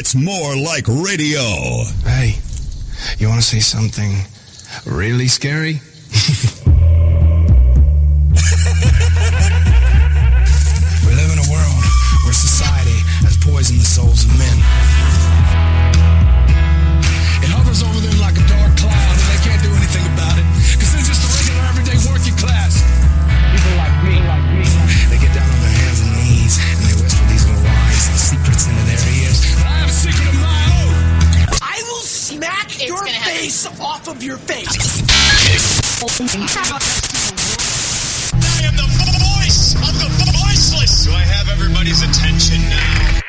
It's More Like Radio. Hey, you want to see something really scary? We live in a world where society has poisoned the souls of men. It hovers over them like a dark cloud, and they can't do anything about it, because they're just a regular, everyday working class. People like me, they get down on their hands and knees, and they whisper these little lies and secrets into their ears. But I have a secret of my own. I will smack your face off of your face. I am the voice of the voiceless. Do I have everybody's attention now?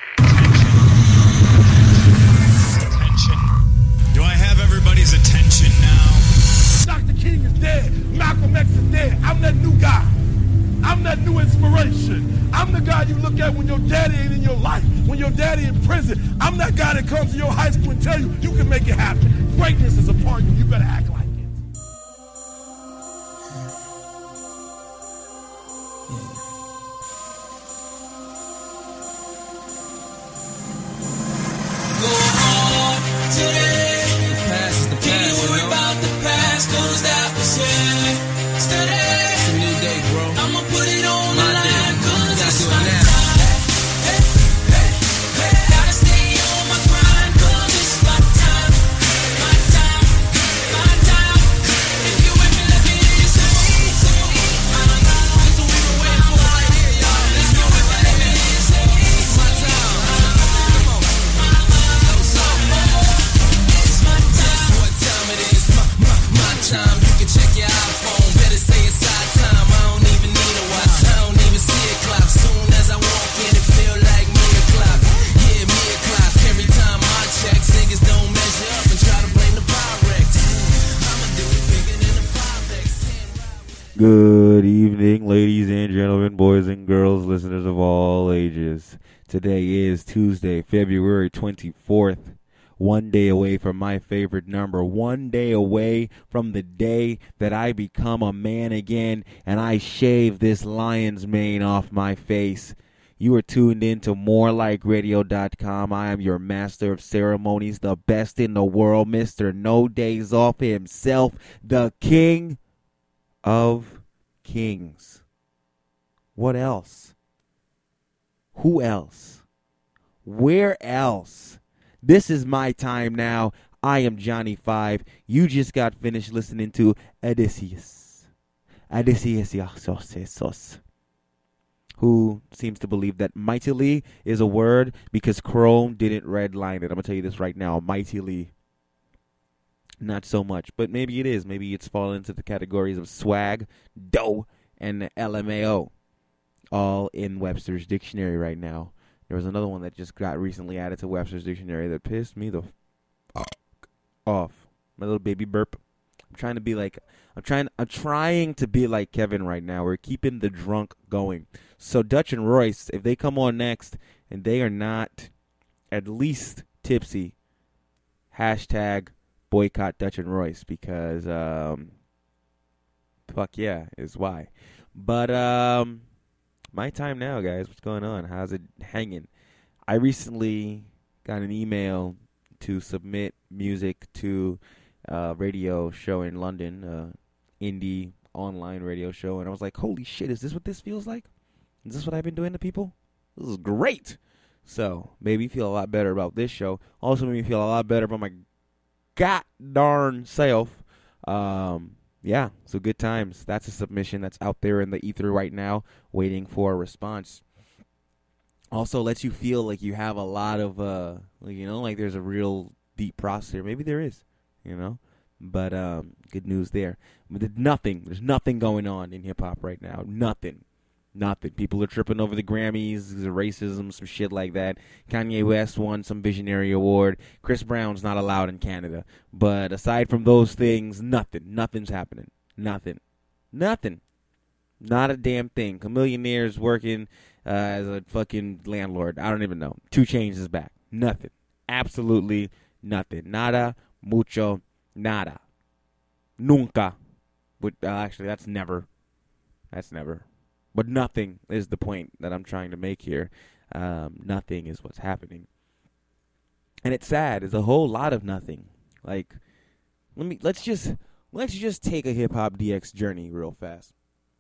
Attention. Do I have everybody's attention now? Dr. King is dead. Malcolm X is dead. I'm that new guy. I'm that new inspiration. I'm the guy you look at when your daddy ain't in your life, when your daddy in prison. I'm that guy that comes to your high school and tell you you can make it happen. Greatness is upon you. You better act like it. Go on today. The past is the past. Can't worry about the past, cause that was yesterday. It's a new day, bro. I'ma put it on the line, cause it's my time. Hey, hey, hey. Gotta stay on my grind, cause it's my time. My time, my time. If you with me, let me hear you say, so I don't know, it's what we've been waiting for right here, y'all. Let's go with it, let me hear you say, it's my time. Come on. It's my time. What time it is? My time. You can check your iPhone. Better say it's our time. I don't even need a watch. I don't even see a clock. Soon as I walk in, it feel like me o'clock. Yeah, me o'clock. Every time I check, niggas don't measure up and try to blame the Pyrex. I'ma do it bigger than the 5X. Good evening, ladies and gentlemen, boys and girls, listeners of all ages. Today is Tuesday, February 24th. One day away from my favorite number. One day away from the day that I become a man again and I shave this lion's mane off my face. You are tuned in to MoreLikeRadio.com. I am your master of ceremonies, the best in the world, Mr. No Days Off himself, the king of kings. What else? Who else? Where else? This is my time now. I am Johnny Five. You just got finished listening to Odysseus, who seems to believe that mightily is a word because Chrome didn't redline it. I'm going to tell you this right now. Mightily. Not so much, but maybe it is. Maybe it's fallen into the categories of swag, dough, and LMAO, all in Webster's dictionary right now. There was another one that just got recently added to Webster's dictionary that pissed me the off. My little baby burp. I'm trying to be like Kevin right now. We're keeping the drunk going. So Dutch and Royce, if they come on next and they are not at least tipsy, hashtag boycott Dutch and Royce because fuck yeah is why. But my time now, guys. What's going on? How's it hanging? I recently got an email to submit music to a radio show in London, indie online radio show, and I was like, holy shit, is this what this feels like? Is this what I've been doing to people? This is great. So, made me feel a lot better about this show. Also made me feel a lot better about my god darn self. Yeah, so good times. That's a submission that's out there in the ether right now, waiting for a response. Also lets you feel like you have a lot of, like there's a real deep process here. Maybe there is, But good news there. There's nothing going on in hip-hop right now. Nothing. People are tripping over the Grammys, the racism, some shit like that. Kanye West won some visionary award. Chris Brown's not allowed in Canada. But aside from those things, nothing's happening. Nothing. Not a damn thing. Chamillionaire's working as a fucking landlord. I don't even know. 2 Chainz is back. Nothing. Absolutely nothing. Nada, mucho, nada. Nunca. But actually, that's never. But nothing is the point that I'm trying to make here. Nothing is what's happening. And it's sad. It's a whole lot of nothing. Like, let's just take a hip hop DX journey real fast.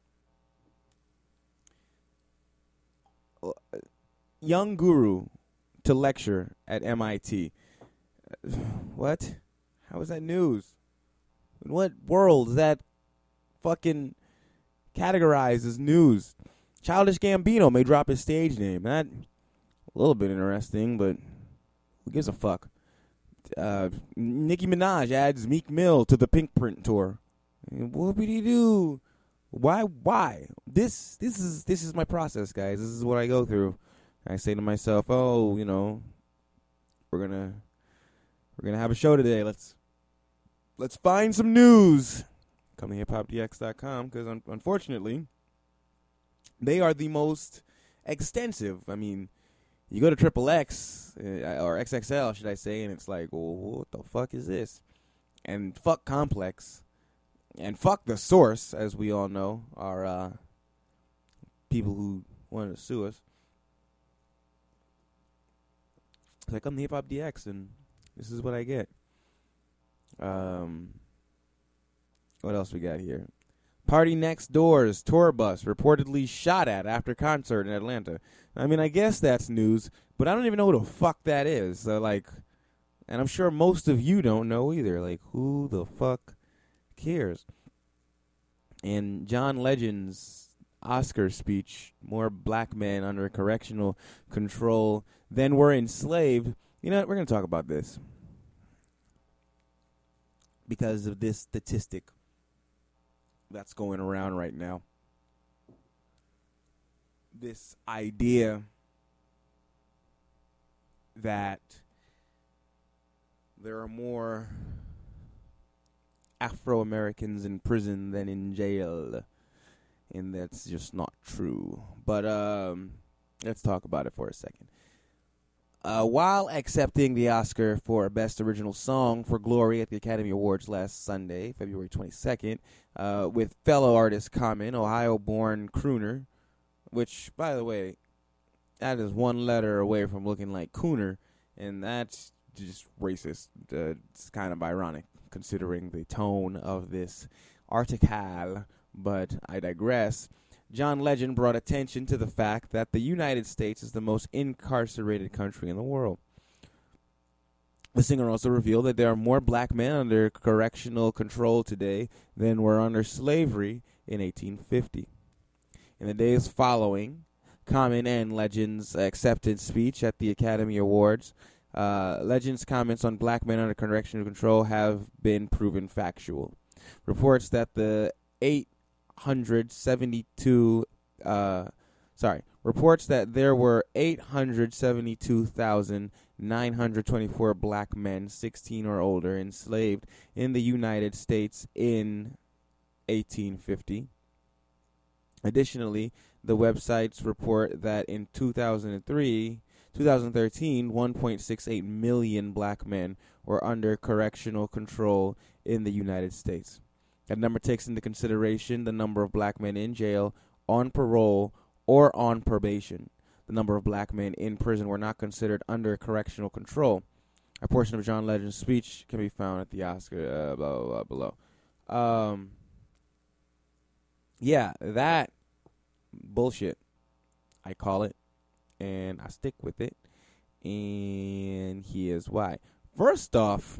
Young guru to lecture at MIT. What? How is that news? In what world is that fucking categorized as news? Childish Gambino may drop his stage name. That a little bit interesting, but who gives a fuck? Nicki Minaj adds Meek Mill to the Pink Print tour. Whoopity-doo. Why? This is my process, guys. This is what I go through. I say to myself, oh, you know, we're gonna have a show today. Let's find some news. Come to hiphopdx.com, because unfortunately, they are the most extensive. I mean, you go to XXX, or XXL, should I say, and it's like, well, what the fuck is this? And fuck Complex. And fuck The Source, as we all know, are people who wanted to sue us. It's like, I'm the Hip Hop DX, and this is what I get. What else we got here? Party Next Door's tour bus reportedly shot at after concert in Atlanta. I mean, I guess that's news, but I don't even know who the fuck that is. So, like, and I'm sure most of you don't know either. Like, who the fuck cares? And John Legend's Oscar speech, more black men under correctional control than were enslaved. You know what? We're going to talk about this because of this statistic that's going around right now. This idea that there are more Afro-Americans in prison than in jail, and that's just not true. But let's talk about it for a second. While accepting the Oscar for Best Original Song for Glory at the Academy Awards last Sunday, February 22nd, with fellow artist Common, Ohio-born crooner, which, by the way, that is one letter away from looking like Cooner, and that's just racist. It's kind of ironic, considering the tone of this article, but I digress. John Legend brought attention to the fact that the United States is the most incarcerated country in the world. The singer also revealed that there are more black men under correctional control today than were under slavery in 1850. In the days following Common and Legend's acceptance speech at the Academy Awards, Legend's comments on black men under correctional control have been proven factual. Reports that there were 872,924 black men 16 or older enslaved in the United States in 1850. Additionally, the websites report that in 2013, 1.68 million black men were under correctional control in the United States. That number takes into consideration the number of black men in jail, on parole, or on probation. The number of black men in prison were not considered under correctional control. A portion of John Legend's speech can be found at the Oscar below. Yeah, that bullshit, I call it, and I stick with it, and here's why. First off,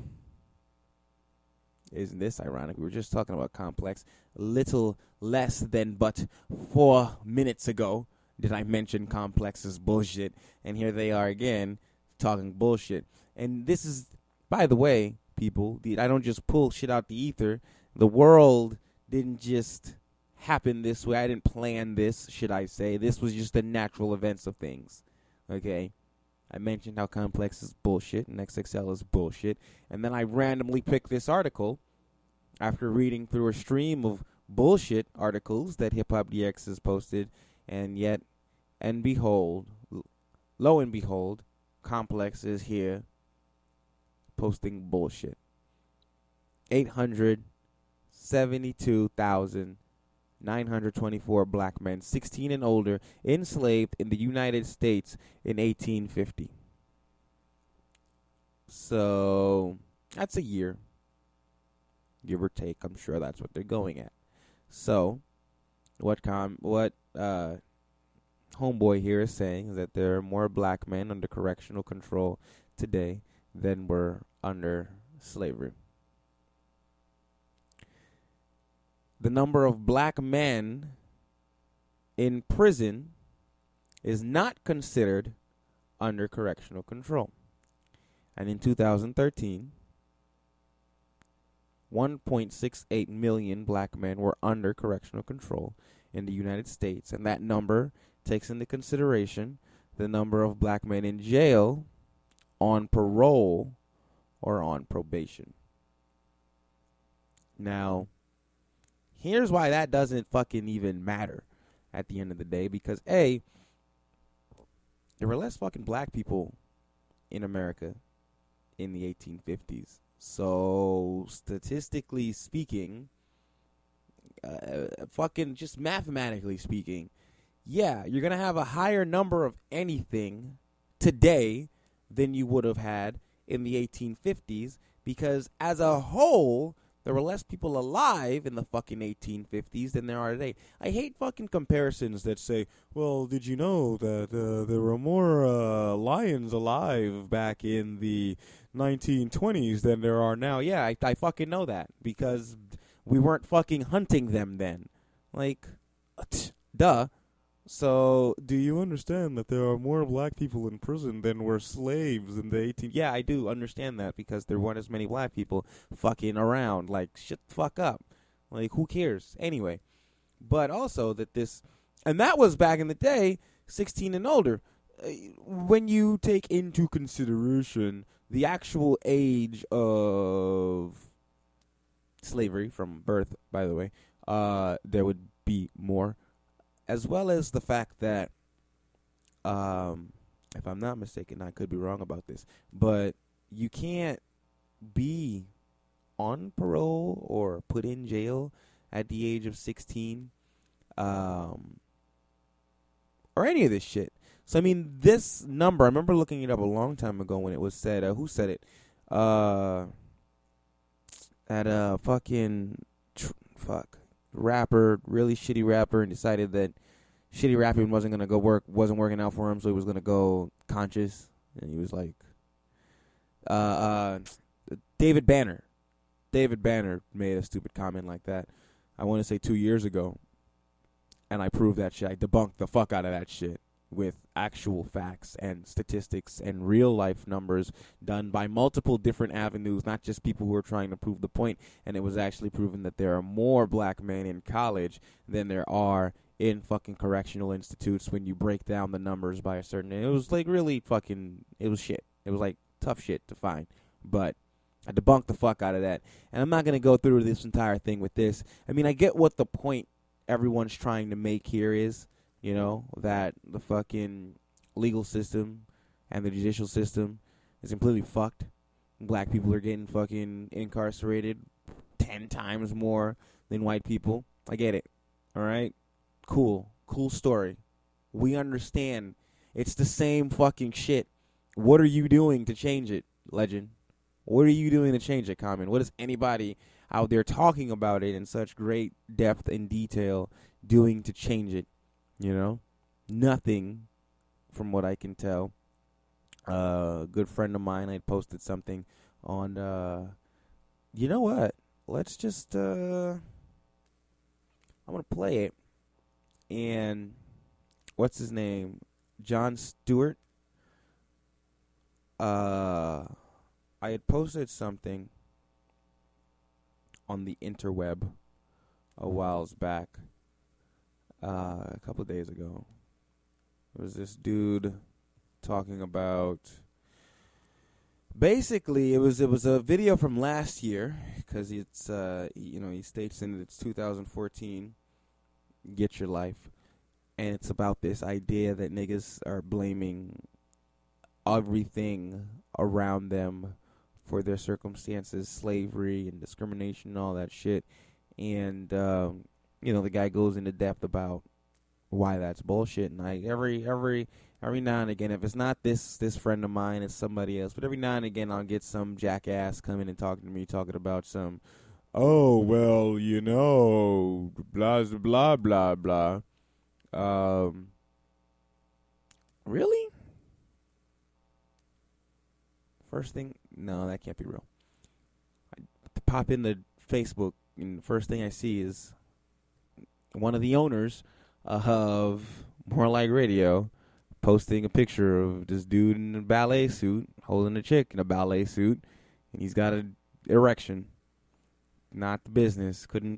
isn't this ironic? We were just talking about Complex little less than but 4 minutes ago. Did I mention Complex's bullshit? And here they are again talking bullshit. And this is, by the way, people, I don't just pull shit out the ether. The world didn't just happen this way. I didn't plan this, should I say. This was just the natural events of things. Okay? I mentioned how Complex is bullshit and XXL is bullshit. And then I randomly picked this article after reading through a stream of bullshit articles that Hip Hop DX has posted. And yet, and behold, lo and behold, Complex is here posting bullshit. 872,924 black men, 16 and older, enslaved in the United States in 1850. So that's a year, give or take. I'm sure that's what they're going at. So what homeboy here is saying is that there are more black men under correctional control today than were under slavery. The number of black men in prison is not considered under correctional control. And in 2013, 1.68 million black men were under correctional control in the United States. And that number takes into consideration the number of black men in jail, on parole, or on probation. Now, here's why that doesn't fucking even matter at the end of the day. Because, A, there were less fucking black people in America in the 1850s. So, statistically speaking, fucking just mathematically speaking, yeah, you're going to have a higher number of anything today than you would have had in the 1850s. Because as a whole, there were less people alive in the fucking 1850s than there are today. I hate fucking comparisons that say, well, did you know that there were more lions alive back in the 1920s than there are now? Yeah, I fucking know that because we weren't fucking hunting them then. Like, duh. So, do you understand that there are more black people in prison than were slaves in the 18... Yeah, I do understand that because there weren't as many black people fucking around. Like, shut the fuck up. Like, who cares? Anyway. But also that this... And that was back in the day, 16 and older. When you take into consideration the actual age of slavery, from birth, by the way, there would be more. As well as the fact that, if I'm not mistaken, I could be wrong about this, but you can't be on parole or put in jail at the age of 16, or any of this shit. So, I mean, this number, I remember looking it up a long time ago when it was said, who said it? Rapper, really shitty rapper, and decided that shitty rapping wasn't working out for him, so he was gonna go conscious. And he was like, David Banner made a stupid comment like that. I want to say 2 years ago, and I proved that shit. I debunked the fuck out of that shit with actual facts and statistics and real life numbers done by multiple different avenues, not just people who are trying to prove the point. And it was actually proven that there are more black men in college than there are in fucking correctional institutes when you break down the numbers by a certain... It was like really fucking... It was shit. It was like tough shit to find. But I debunked the fuck out of that. And I'm not going to go through this entire thing with this. I mean, I get what the point everyone's trying to make here is. You know, that the fucking legal system and the judicial system is completely fucked. Black people are getting fucking incarcerated 10 times more than white people. I get it. All right? Cool. Cool story. We understand. It's the same fucking shit. What are you doing to change it, Legend? What are you doing to change it, Common? What is anybody out there talking about it in such great depth and detail doing to change it? You know, nothing from what I can tell. A good friend of mine, I posted something on, you know what? Let's just, I'm going to play it. And what's his name? Jon Stewart. I had posted something on the interweb a whiles back. A couple of days ago, there was this dude talking about. Basically, it was a video from last year because it's he states in it it's 2014. Get your life, and it's about this idea that niggas are blaming everything around them for their circumstances, slavery and discrimination and all that shit, and the guy goes into depth about why that's bullshit. And every Every now and again, if it's not this friend of mine, it's somebody else. But every now and again, I'll get some jackass coming and talking to me, talking about some, oh, well, you know, blah, blah, blah, blah. Really? First thing, no, that can't be real. I pop into Facebook, and the first thing I see is one of the owners of More Like Radio posting a picture of this dude in a ballet suit holding a chick in a ballet suit, and he's got an erection. Not the business. Couldn't.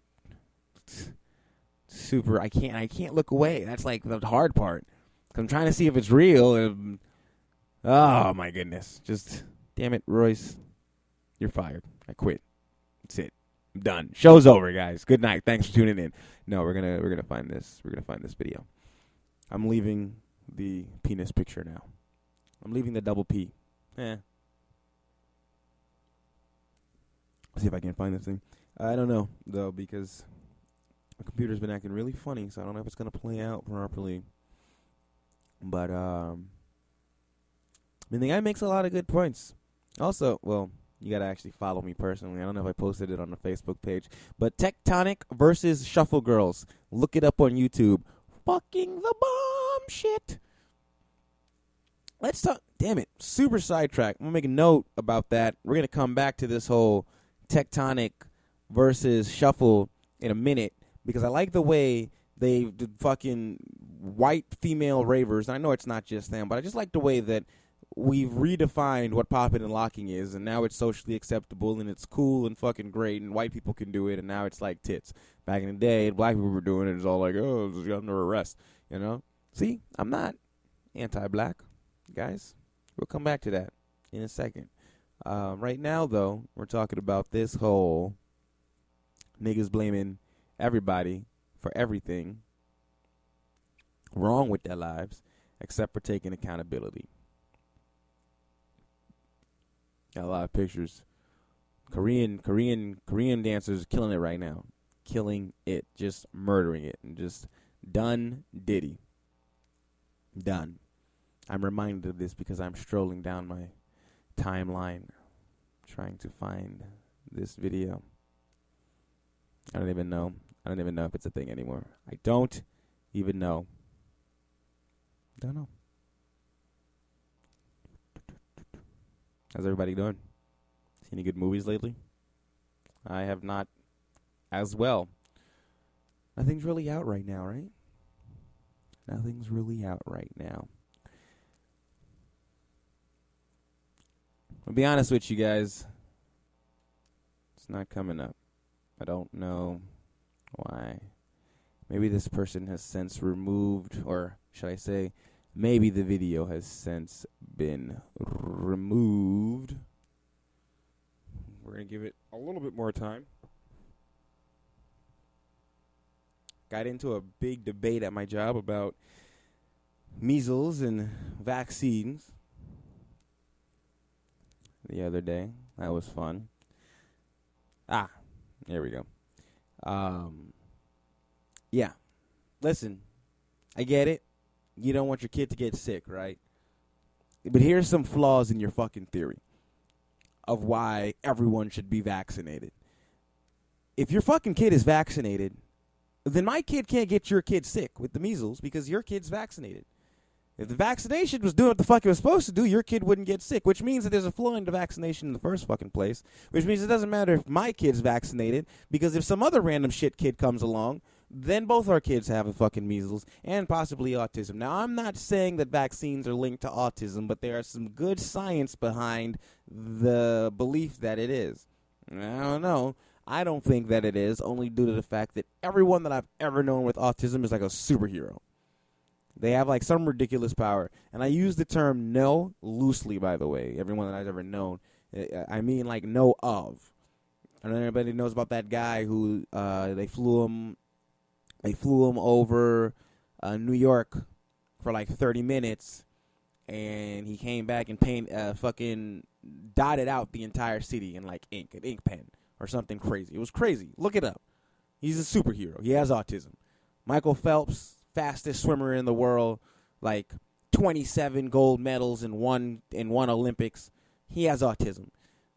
Super. I can't look away. That's like the hard part. I'm trying to see if it's real. And, oh my goodness! Just damn it, Royce. You're fired. I quit. That's it. I'm done. Show's over, guys. Good night. Thanks for tuning in. No, we're gonna find this. We're gonna find this video. I'm leaving the penis picture now. I'm leaving the double P. See if I can find this thing. I don't know, though, because the computer's been acting really funny, so I don't know if it's going to play out properly. But, I mean, the guy makes a lot of good points. Also, well, you got to actually follow me personally. I don't know if I posted it on the Facebook page. But Tectonic versus Shuffle Girls. Look it up on YouTube. Fucking the bomb shit. Let's talk. Damn it. Super sidetrack. I'm going to make a note about that. We're going to come back to this whole Tectonic versus Shuffle in a minute, because I like the way they fucking white female ravers. And I know it's not just them, but I just like the way that we've redefined what popping and locking is, and now it's socially acceptable, and it's cool and fucking great, and white people can do it, and now it's like tits. Back in the day, black people were doing it. It's all like, oh, it's under arrest, you know? See, I'm not anti-black, guys. We'll come back to that in a second. Right now, though, we're talking about this whole niggas blaming everybody for everything wrong with their lives except for taking accountability. Got a lot of pictures. Korean dancers killing it right now. Killing it. Just murdering it. And just done diddy. Done. I'm reminded of this because I'm strolling down my timeline trying to find this video. I don't even know if it's a thing anymore. I don't even know. Don't know. How's everybody doing? See any good movies lately? I have not as well. Nothing's really out right now, right? Nothing's really out right now. I'll be honest with you guys. It's not coming up. I don't know why. Maybe this person has since removed, or should I say, maybe the video has since been removed. We're going to give it a little bit more time. Got into a big debate at my job about measles and vaccines the other day. That was fun. There we go. Yeah. Listen, I get it. You don't want your kid to get sick, right? But here's some flaws in your fucking theory of why everyone should be vaccinated. If your fucking kid is vaccinated, then my kid can't get your kid sick with the measles because your kid's vaccinated. If the vaccination was doing what the fuck it was supposed to do, your kid wouldn't get sick, which means that there's a flaw in the vaccination in the first fucking place, which means it doesn't matter if my kid's vaccinated, because if some other random shit kid comes along, then both our kids have the fucking measles and possibly autism. Now, I'm not saying that vaccines are linked to autism, but there is some good science behind the belief that it is. I don't know. I don't think that it is, only due to the fact that everyone that I've ever known with autism is like a superhero. They have like some ridiculous power. And I use the term know loosely, by the way. Everyone that I've ever known. I mean like know of. I don't know if anybody knows about that guy who they flew him over New York for like 30 minutes. And he came back and fucking dotted out the entire city in like ink, an ink pen or something crazy. It was crazy. Look it up. He's a superhero. He has autism. Michael Phelps, fastest swimmer in the world, like 27 gold medals in one Olympics. He has autism.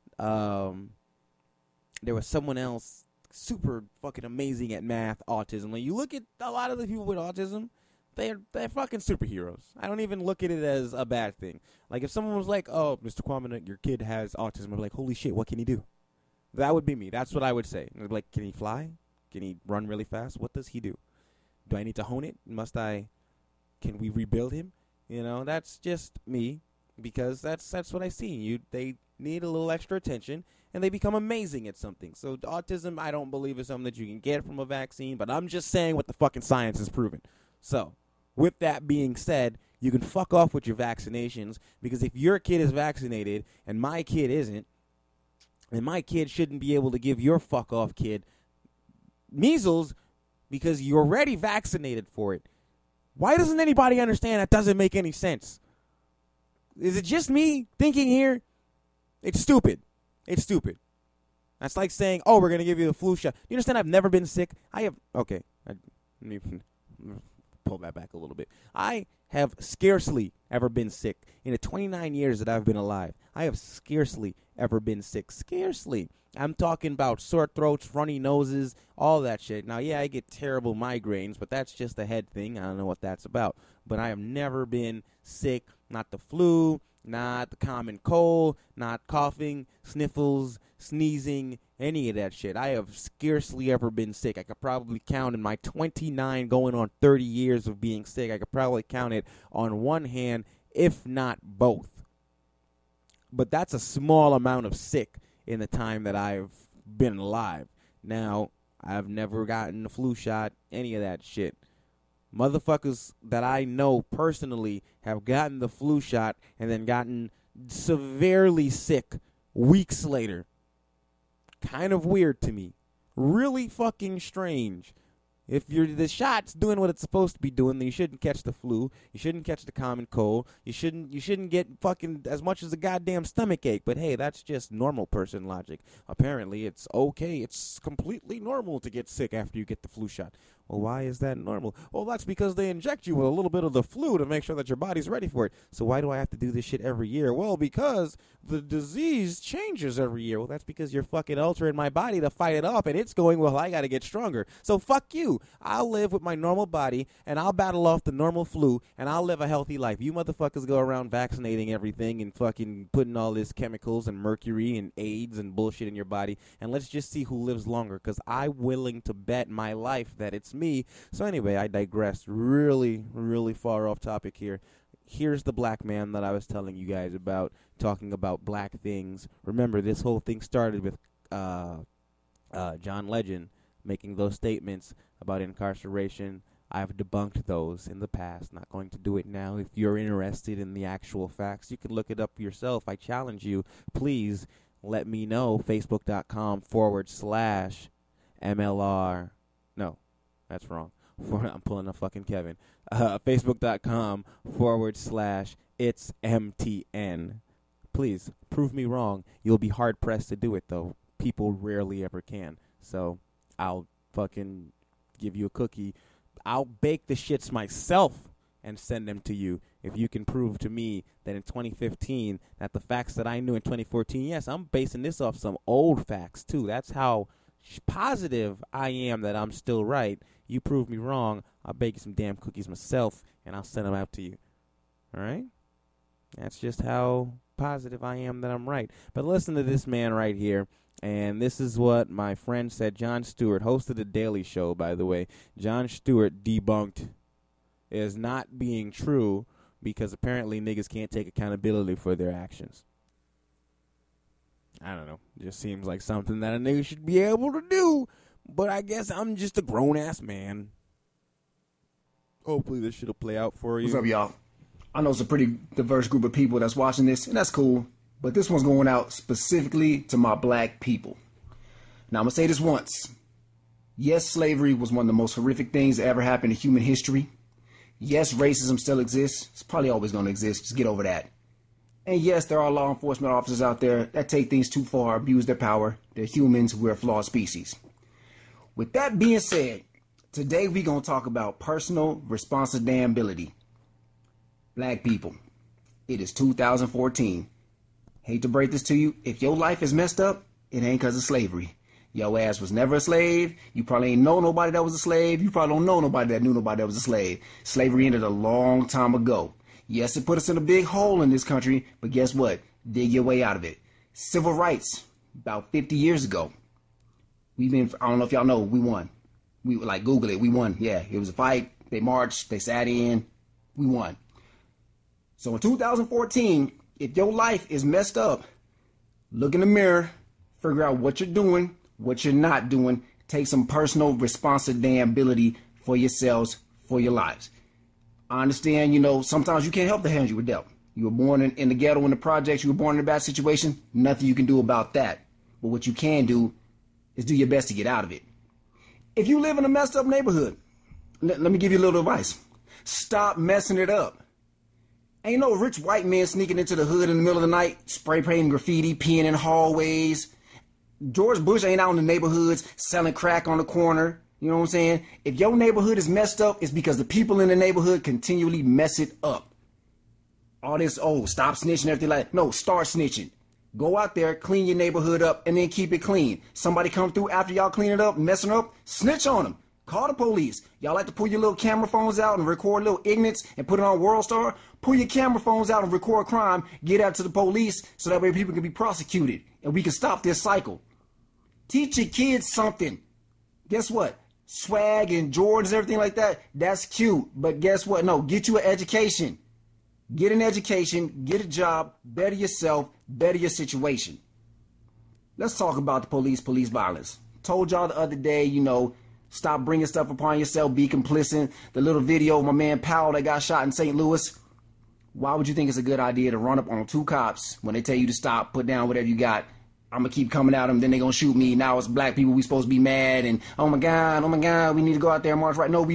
There was someone else super fucking amazing at math, autism. Like, you look at a lot of the people with autism, they're fucking superheroes. I don't even look at it as a bad thing. Like, if someone was like, oh, Mr. Kwame, your kid has autism, I'd be like, holy shit, what can he do? That would be me. That's what I would say. I'd be like, can he fly? Can he run really fast? What does he do? Do I need to hone it? Can we rebuild him? You know, that's just me, because that's what I see. They need a little extra attention, and they become amazing at something. So autism, I don't believe, is something that you can get from a vaccine, but I'm just saying what the fucking science has proven. So, with that being said, you can fuck off with your vaccinations, because if your kid is vaccinated and my kid isn't, and my kid shouldn't be able to give your fuck off kid measles because you're already vaccinated for it. Why doesn't anybody understand that doesn't make any sense? Is it just me thinking here? It's stupid. It's stupid. That's like saying, oh, we're going to give you the flu shot. You understand I've never been sick? Okay. Let me pull that back a little bit. I have scarcely ever been sick. In the 29 years that I've been alive, I have scarcely ever been sick. Scarcely. I'm talking about sore throats, runny noses, all that shit. Now, yeah, I get terrible migraines, but that's just a head thing. I don't know what that's about. But I have never been sick, not the flu, not the common cold, not coughing, sniffles, sneezing, any of that shit. I have scarcely ever been sick. I could probably count in my 29 going on 30 years of being sick. I could probably count it on one hand, if not both. But that's a small amount of sick in the time that I've been alive. Now, I've never gotten the flu shot, any of that shit. Motherfuckers that I know personally have gotten the flu shot and then gotten severely sick weeks later. Kind of weird to me. Really fucking strange. If the shot's doing what it's supposed to be doing, then you shouldn't catch the flu. You shouldn't catch the common cold. You shouldn't get fucking as much as a goddamn stomach ache. But hey, that's just normal person logic. Apparently, it's okay. It's completely normal to get sick after you get the flu shot. Well, why is that normal? Well, that's because they inject you with a little bit of the flu to make sure that your body's ready for it. So why do I have to do this shit every year? Well, because the disease changes every year. Well, that's because you're fucking altering my body to fight it off, and it's going, well, I got to get stronger. So fuck you. I'll live with my normal body, and I'll battle off the normal flu, and I'll live a healthy life. You motherfuckers go around vaccinating everything and fucking putting all this chemicals and mercury and AIDS and bullshit in your body, and let's just see who lives longer, because I'm willing to bet my life that it's me. So anyway, I digressed really, really far off topic here. Here's the black man that I was telling you guys about, talking about black things. Remember, this whole thing started with John Legend making those statements about incarceration. I've debunked those in the past. Not going to do it now. If you're interested in the actual facts, you can look it up yourself. I challenge you. Please let me know. Facebook.com/MLR. No, that's wrong. I'm pulling a fucking Kevin. Facebook.com/itsMTN. Please prove me wrong. You'll be hard pressed to do it, though. People rarely ever can. So I'll fucking give you a cookie. I'll bake the shits myself and send them to you if you can prove to me that in 2015 that the facts that I knew in 2014, yes, I'm basing this off some old facts too. That's how positive I am that I'm still right. You prove me wrong, I'll bake you some damn cookies myself and I'll send them out to you. All right? That's just how positive I am that I'm right. But listen to this man right here. And this is what my friend said. Jon Stewart, host of The Daily Show, by the way. Jon Stewart debunked as not being true because apparently niggas can't take accountability for their actions. I don't know. It just seems like something that a nigga should be able to do. But I guess I'm just a grown-ass man. Hopefully this shit will play out for you. What's up, y'all? I know it's a pretty diverse group of people that's watching this, and that's cool. But this one's going out specifically to my black people. Now, I'm going to say this once. Yes, slavery was one of the most horrific things that ever happened in human history. Yes, racism still exists. It's probably always going to exist. Just get over that. And yes, there are law enforcement officers out there that take things too far, abuse their power. They're humans. We're a flawed species. With that being said, today we're going to talk about personal responsibility. Black people, it is 2014. Hate to break this to you. If your life is messed up, it ain't because of slavery. Your ass was never a slave. You probably ain't know nobody that was a slave. You probably don't know nobody that knew nobody that was a slave. Slavery ended a long time ago. Yes, it put us in a big hole in this country, but guess what? Dig your way out of it. Civil rights, about 50 years ago. I don't know if y'all know, we won. We like Google it, we won. Yeah, it was a fight. They marched, they sat in, we won. So in 2014, if your life is messed up, look in the mirror, figure out what you're doing, what you're not doing. Take some personal responsibility for yourselves, for your lives. I understand, sometimes you can't help the hands you were dealt. You were born in the ghetto, in the projects, you were born in a bad situation. Nothing you can do about that. But what you can do is do your best to get out of it. If you live in a messed up neighborhood, let me give you a little advice. Stop messing it up. Ain't no rich white man sneaking into the hood in the middle of the night, spray painting graffiti, peeing in hallways. George Bush ain't out in the neighborhoods selling crack on the corner. You know what I'm saying? If your neighborhood is messed up, it's because the people in the neighborhood continually mess it up. All this, stop snitching, everything like that. No, start snitching. Go out there, clean your neighborhood up, and then keep it clean. Somebody come through after y'all clean it up, messing up, snitch on them. Call the police. Y'all like to pull your little camera phones out and record little ignorance and put it on WorldStar? Pull your camera phones out and record crime, get out to the police, so that way people can be prosecuted, and we can stop this cycle. Teach your kids something. Guess what? Swag and Jordans and everything like that, that's cute. But guess what? No, get you an education. Get an education, get a job, better yourself, better your situation. Let's talk about the police violence. Told y'all the other day, stop bringing stuff upon yourself, be complicit. The little video of my man Powell that got shot in St. Louis. Why would you think it's a good idea to run up on two cops when they tell you to stop, put down whatever you got? I'm going to keep coming at them, then they're going to shoot me. Now it's black people, we supposed to be mad, and oh my God, we need to go out there and march right. No, we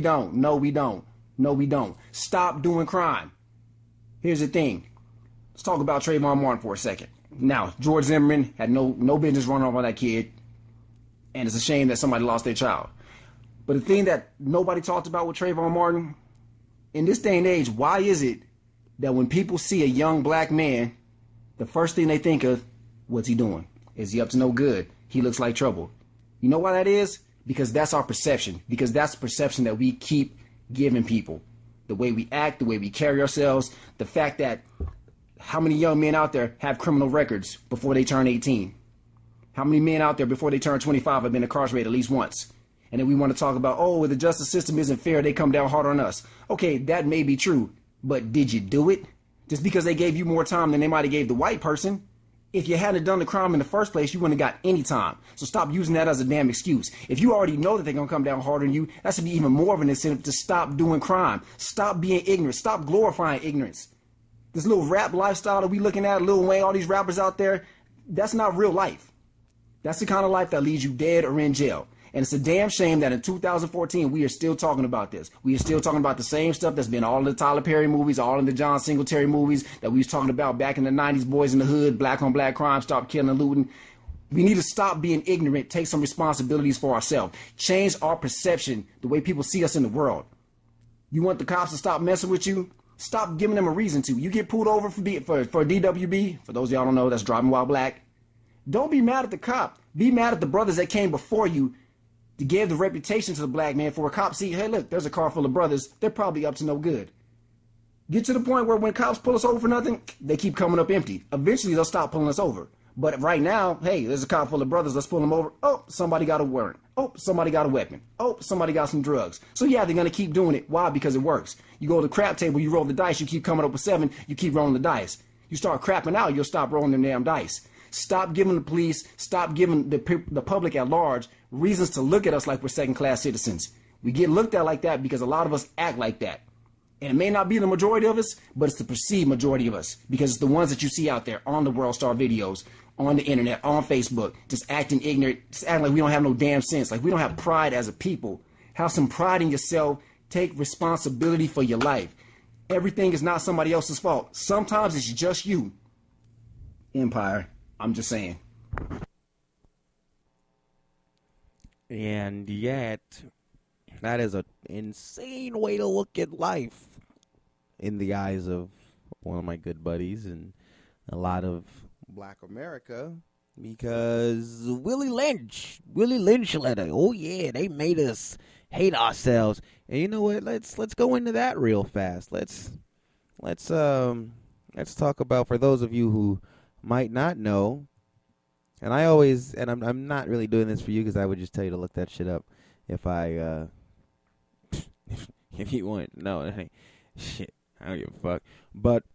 don't. Stop doing crime. Here's the thing. Let's talk about Trayvon Martin for a second. Now, George Zimmerman had no business running off on that kid, and it's a shame that somebody lost their child. But the thing that nobody talked about with Trayvon Martin, in this day and age, why is it that when people see a young black man, the first thing they think of, what's he doing? Is he up to no good? He looks like trouble. You know why that is? Because that's our perception. Because that's the perception that we keep giving people. The way we act, the way we carry ourselves, the fact that how many young men out there have criminal records before they turn 18? How many men out there before they turn 25 have been incarcerated at least once? And then we want to talk about, the justice system isn't fair, they come down hard on us. Okay, that may be true, but did you do it? Just because they gave you more time than they might have gave the white person? If you hadn't done the crime in the first place, you wouldn't have got any time. So stop using that as a damn excuse. If you already know that they're going to come down hard on you, that should be even more of an incentive to stop doing crime. Stop being ignorant. Stop glorifying ignorance. This little rap lifestyle that we looking at, Lil Wayne, all these rappers out there, that's not real life. That's the kind of life that leaves you dead or in jail. And it's a damn shame that in 2014, we are still talking about this. We are still talking about the same stuff that's been all in the Tyler Perry movies, all in the John Singletary movies that we was talking about back in the 90s, Boys in the Hood, black on black crime, stop killing and looting. We need to stop being ignorant, take some responsibilities for ourselves, change our perception, the way people see us in the world. You want the cops to stop messing with you? Stop giving them a reason to. You get pulled over for DWB, for those of y'all don't know, that's driving while black. Don't be mad at the cop. Be mad at the brothers that came before you to give the reputation to the black man. For a cop see, hey, look, there's a car full of brothers. They're probably up to no good. Get to the point where when cops pull us over for nothing, they keep coming up empty. Eventually, they'll stop pulling us over. But right now, hey, there's a car full of brothers. Let's pull them over. Oh, somebody got a warrant. Oh, somebody got a weapon. Oh, somebody got some drugs. So, yeah, they're going to keep doing it. Why? Because it works. You go to the crap table, you roll the dice, you keep coming up with 7, you keep rolling the dice. You start crapping out, you'll stop rolling them damn dice. Stop giving the police, stop giving the public at large reasons to look at us like we're second-class citizens. We get looked at like that because a lot of us act like that. And it may not be the majority of us, but it's the perceived majority of us because it's the ones that you see out there on the WorldStar videos, on the internet, on Facebook, just acting ignorant, just acting like we don't have no damn sense, like we don't have pride as a people. Have some pride in yourself. Take responsibility for your life. Everything is not somebody else's fault. Sometimes it's just you. Empire. I'm just saying. And yet, that is an insane way to look at life. in the eyes of one of my good buddies and a lot of Black America, because Willie Lynch letter. Oh yeah, they made us hate ourselves. And you know what? Let's go into that real fast. Let's talk about, for those of you who might not know. And I'm not really doing this for you because I would just tell you to look that shit up if if you want. No, hey, shit, I don't give a fuck. But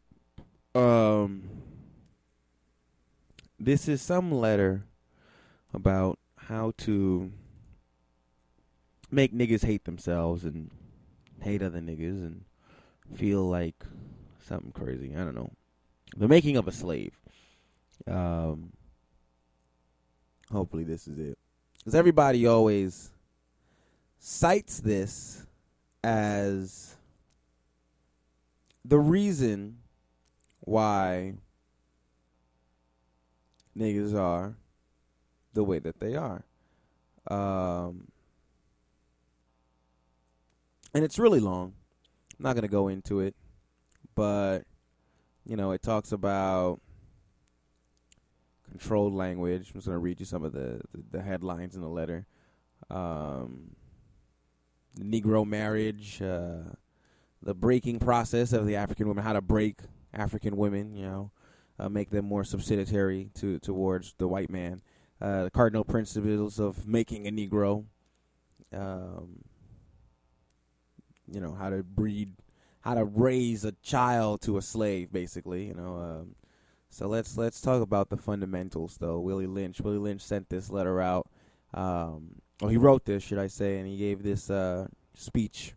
this is some letter about how to make niggas hate themselves and hate other niggas and feel like something crazy. I don't know. The making of a slave. Hopefully this is it. Because everybody always cites this as the reason why niggas are the way that they are. And it's really long. I'm not going to go into it. But, you know, it talks about controlled language. I'm just going to read you some of the headlines in the letter. The Negro marriage, the breaking process of the African women, how to break African women, you know, make them more subsidiary towards the white man. The cardinal principles of making a Negro. You know, how to raise a child to a slave, basically, you know. So let's talk about the fundamentals, though. Willie Lynch sent this letter out. He wrote this, should I say, and he gave this speech.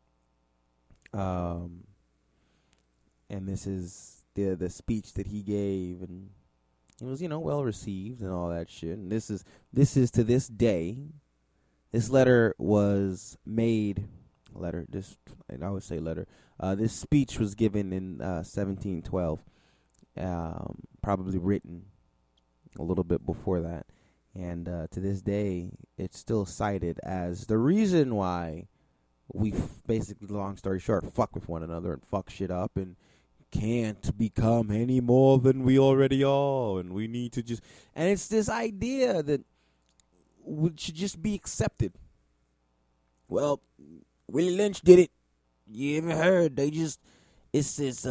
And this is the speech that he gave, and it was, you know, well received and all that shit. And this is to this day. This letter was made. This speech was given in 1712. Probably written a little bit before that, and to this day it's still cited as the reason why we basically, long story short, fuck with one another and fuck shit up and can't become any more than we already are, and we need to just, and it's this idea that we should just be accepted. Well, Willie Lynch did it. You ever heard? It's this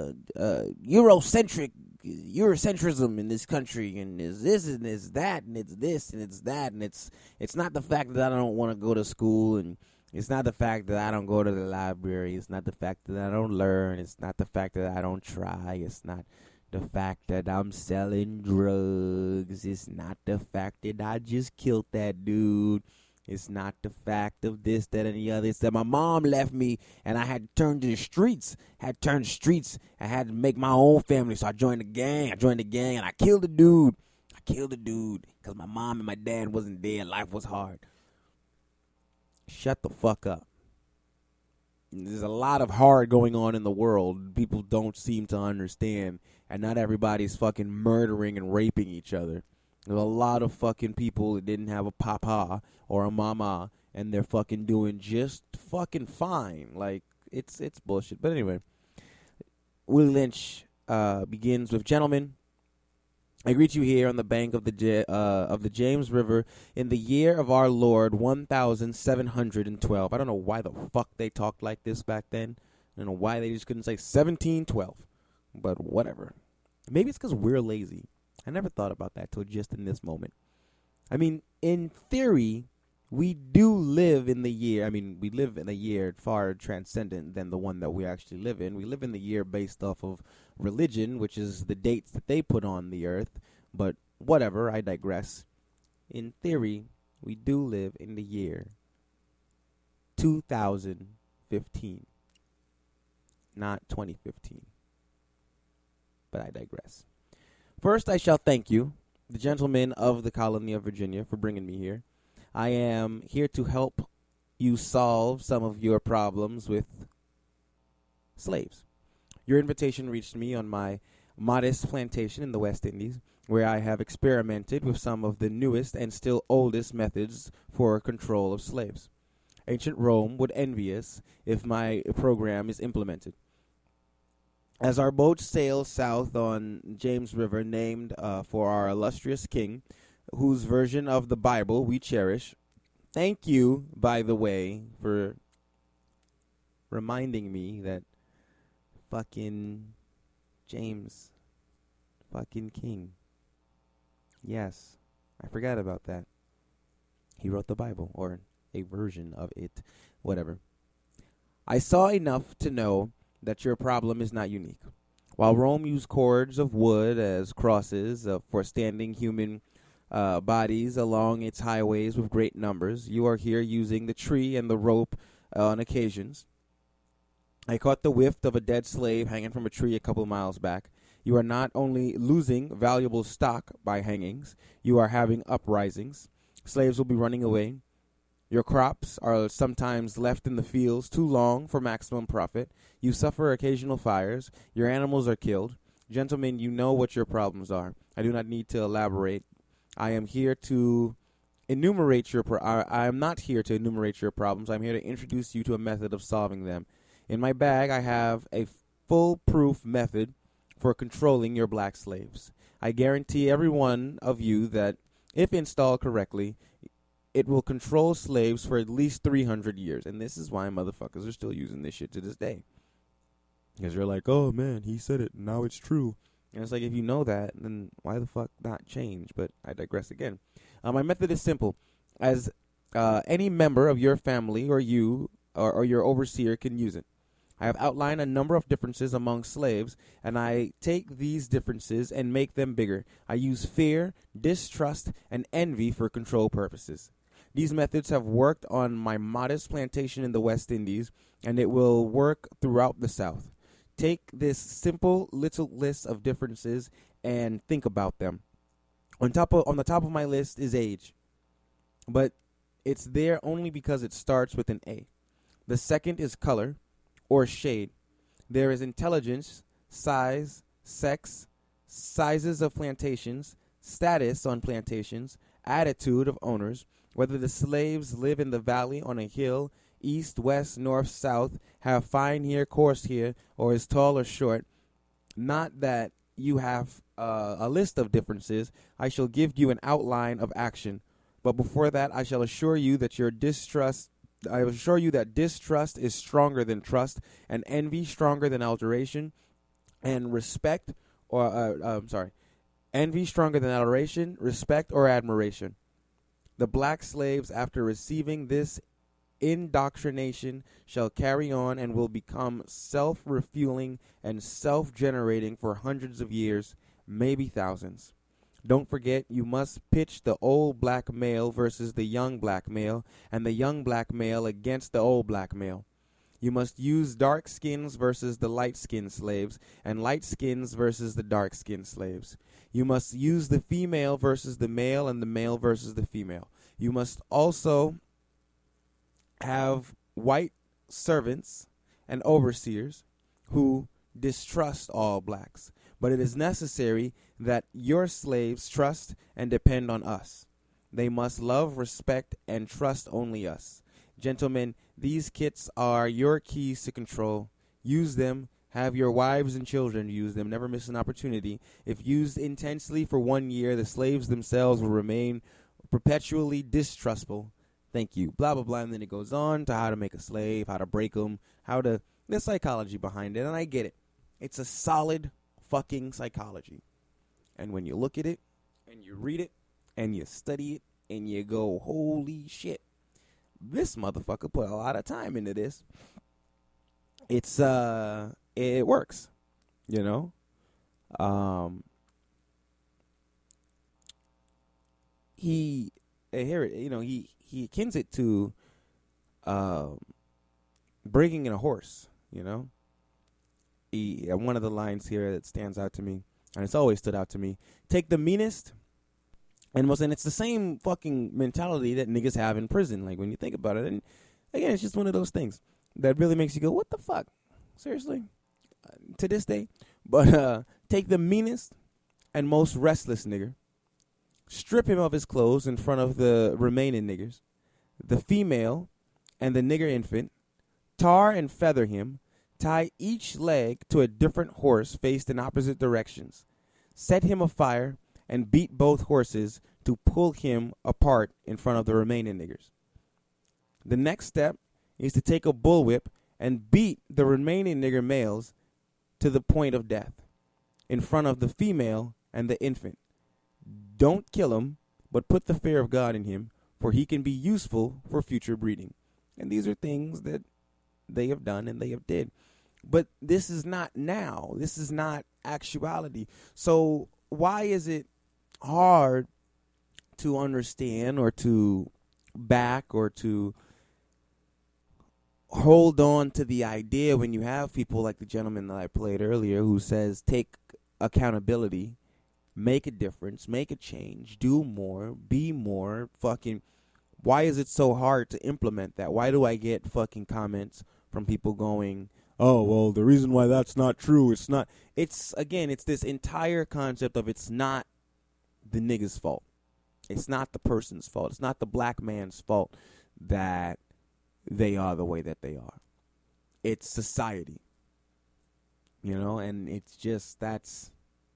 Eurocentrism in this country, and it's this and it's that, and it's this and it's that, and it's not the fact that I don't want to go to school, and it's not the fact that I don't go to the library, it's not the fact that I don't learn, it's not the fact that I don't try, it's not the fact that I'm selling drugs, it's not the fact that I just killed that dude. It's not the fact of this, that, and the other. It's that my mom left me, and I had to turn to the streets. I had to make my own family, so I joined the gang. And I killed the dude. Because my mom and my dad wasn't there. Life was hard. Shut the fuck up. There's a lot of hard going on in the world. People don't seem to understand, and not everybody's fucking murdering and raping each other. There's a lot of fucking people that didn't have a papa or a mama, and they're fucking doing just fucking fine. Like, it's bullshit. But anyway, Willie Lynch begins with, "Gentlemen, I greet you here on the bank of the James River in the year of our Lord 1712. I don't know why the fuck they talked like this back then. I don't know why they just couldn't say 1712. But whatever. Maybe it's because we're lazy. I never thought about that till just in this moment. I mean, in theory, we do live in the year. I mean, we live in a year far transcendent than the one that we actually live in. We live in the year based off of religion, which is the dates that they put on the earth. But whatever, I digress. In theory, we do live in the year 2015, not 2015. But I digress. First, I shall thank you, the gentlemen of the colony of Virginia, for bringing me here. I am here to help you solve some of your problems with slaves. Your invitation reached me on my modest plantation in the West Indies, where I have experimented with some of the newest and still oldest methods for control of slaves. Ancient Rome would envy us if my program is implemented. As our boat sails south on James River, named for our illustrious king, whose version of the Bible we cherish. Thank you, by the way, for reminding me that fucking James fucking King. Yes, I forgot about that. He wrote the Bible, or a version of it, whatever. I saw enough to know that your problem is not unique. While Rome used cords of wood as crosses for standing human bodies along its highways with great numbers, you are here using the tree and the rope on occasions. I caught the whiff of a dead slave hanging from a tree a couple miles back. You are not only losing valuable stock by hangings, you are having uprisings. Slaves will be running away. Your crops are sometimes left in the fields too long for maximum profit. You suffer occasional fires. Your animals are killed. Gentlemen, you know what your problems are. I do not need to elaborate. I am here to enumerate your I am not here to enumerate your problems. I'm here to introduce you to a method of solving them. In my bag, I have a foolproof method for controlling your black slaves. I guarantee every one of you that, if installed correctly, it will control slaves for at least 300 years. And this is why motherfuckers are still using this shit to this day. Because you're like, oh, man, he said it. Now it's true. And it's like, if you know that, then why the fuck not change? But I digress again. My method is simple. As any member of your family or you or your overseer can use it. I have outlined a number of differences among slaves, and I take these differences and make them bigger. I use fear, distrust, and envy for control purposes. These methods have worked on my modest plantation in the West Indies, and it will work throughout the South. Take this simple little list of differences and think about them. On the top of my list is age, but it's there only because it starts with an A. The second is color, or shade. There is intelligence, size, sex, sizes of plantations, status on plantations, attitude of owners, whether the slaves live in the valley, on a hill, east, west, north, south, have fine hair, coarse hair, or is tall or short. Not that you have a list of differences. I shall give you an outline of action. But before that, I shall assure you that distrust is stronger than trust, and envy stronger than alteration, and envy stronger than adoration, respect or admiration. The black slaves, after receiving this indoctrination, shall carry on and will become self-refueling and self-generating for hundreds of years, maybe thousands. Don't forget, you must pitch the old black male versus the young black male, and the young black male against the old black male. You must use dark skins versus the light-skinned slaves, and light skins versus the dark-skinned slaves. You must use the female versus the male, and the male versus the female. You must also have white servants and overseers who distrust all blacks. But it is necessary that your slaves trust and depend on us. They must love, respect, and trust only us. Gentlemen, these kits are your keys to control. Use them. Have your wives and children use them. Never miss an opportunity. If used intensely for 1 year, the slaves themselves will remain perpetually distrustful. Thank you. Blah, blah, blah. And then it goes on to how to make a slave, how to break them, the psychology behind it. And I get it. It's a solid fucking psychology. And when you look at it and you read it and you study it and you go, holy shit, this motherfucker put a lot of time into this. It works, you know. He akins it to breaking in a horse, you know. One of the lines here that stands out to me, and it's always stood out to me, take the meanest, and it's the same fucking mentality that niggas have in prison, like when you think about it. And again, it's just one of those things that really makes you go, what the fuck? Seriously? To this day. But take the meanest and most restless nigger, strip him of his clothes in front of the remaining niggers, the female and the nigger infant, tar and feather him, Tie each leg to a different horse faced in opposite directions. Set him afire and beat both horses to pull him apart in front of the remaining niggers. The next step is to take a bullwhip and beat the remaining nigger males to the point of death in front of the female and the infant. Don't kill him, but put the fear of God in him, for he can be useful for future breeding. And these are things that they have done and they have did. But this is not now. This is not actuality. So why is it hard to understand or to back or to hold on to the idea when you have people like the gentleman that I played earlier who says take accountability, make a difference, make a change, do more, be more, fucking... Why is it so hard to implement that? Why do I get fucking comments from people going, oh, well, the reason why that's not true, it's not... It's, again, it's this entire concept of it's not the nigga's fault. It's not the person's fault. It's not the black man's fault that they are the way that they are. It's society. You know, and it's just, that's...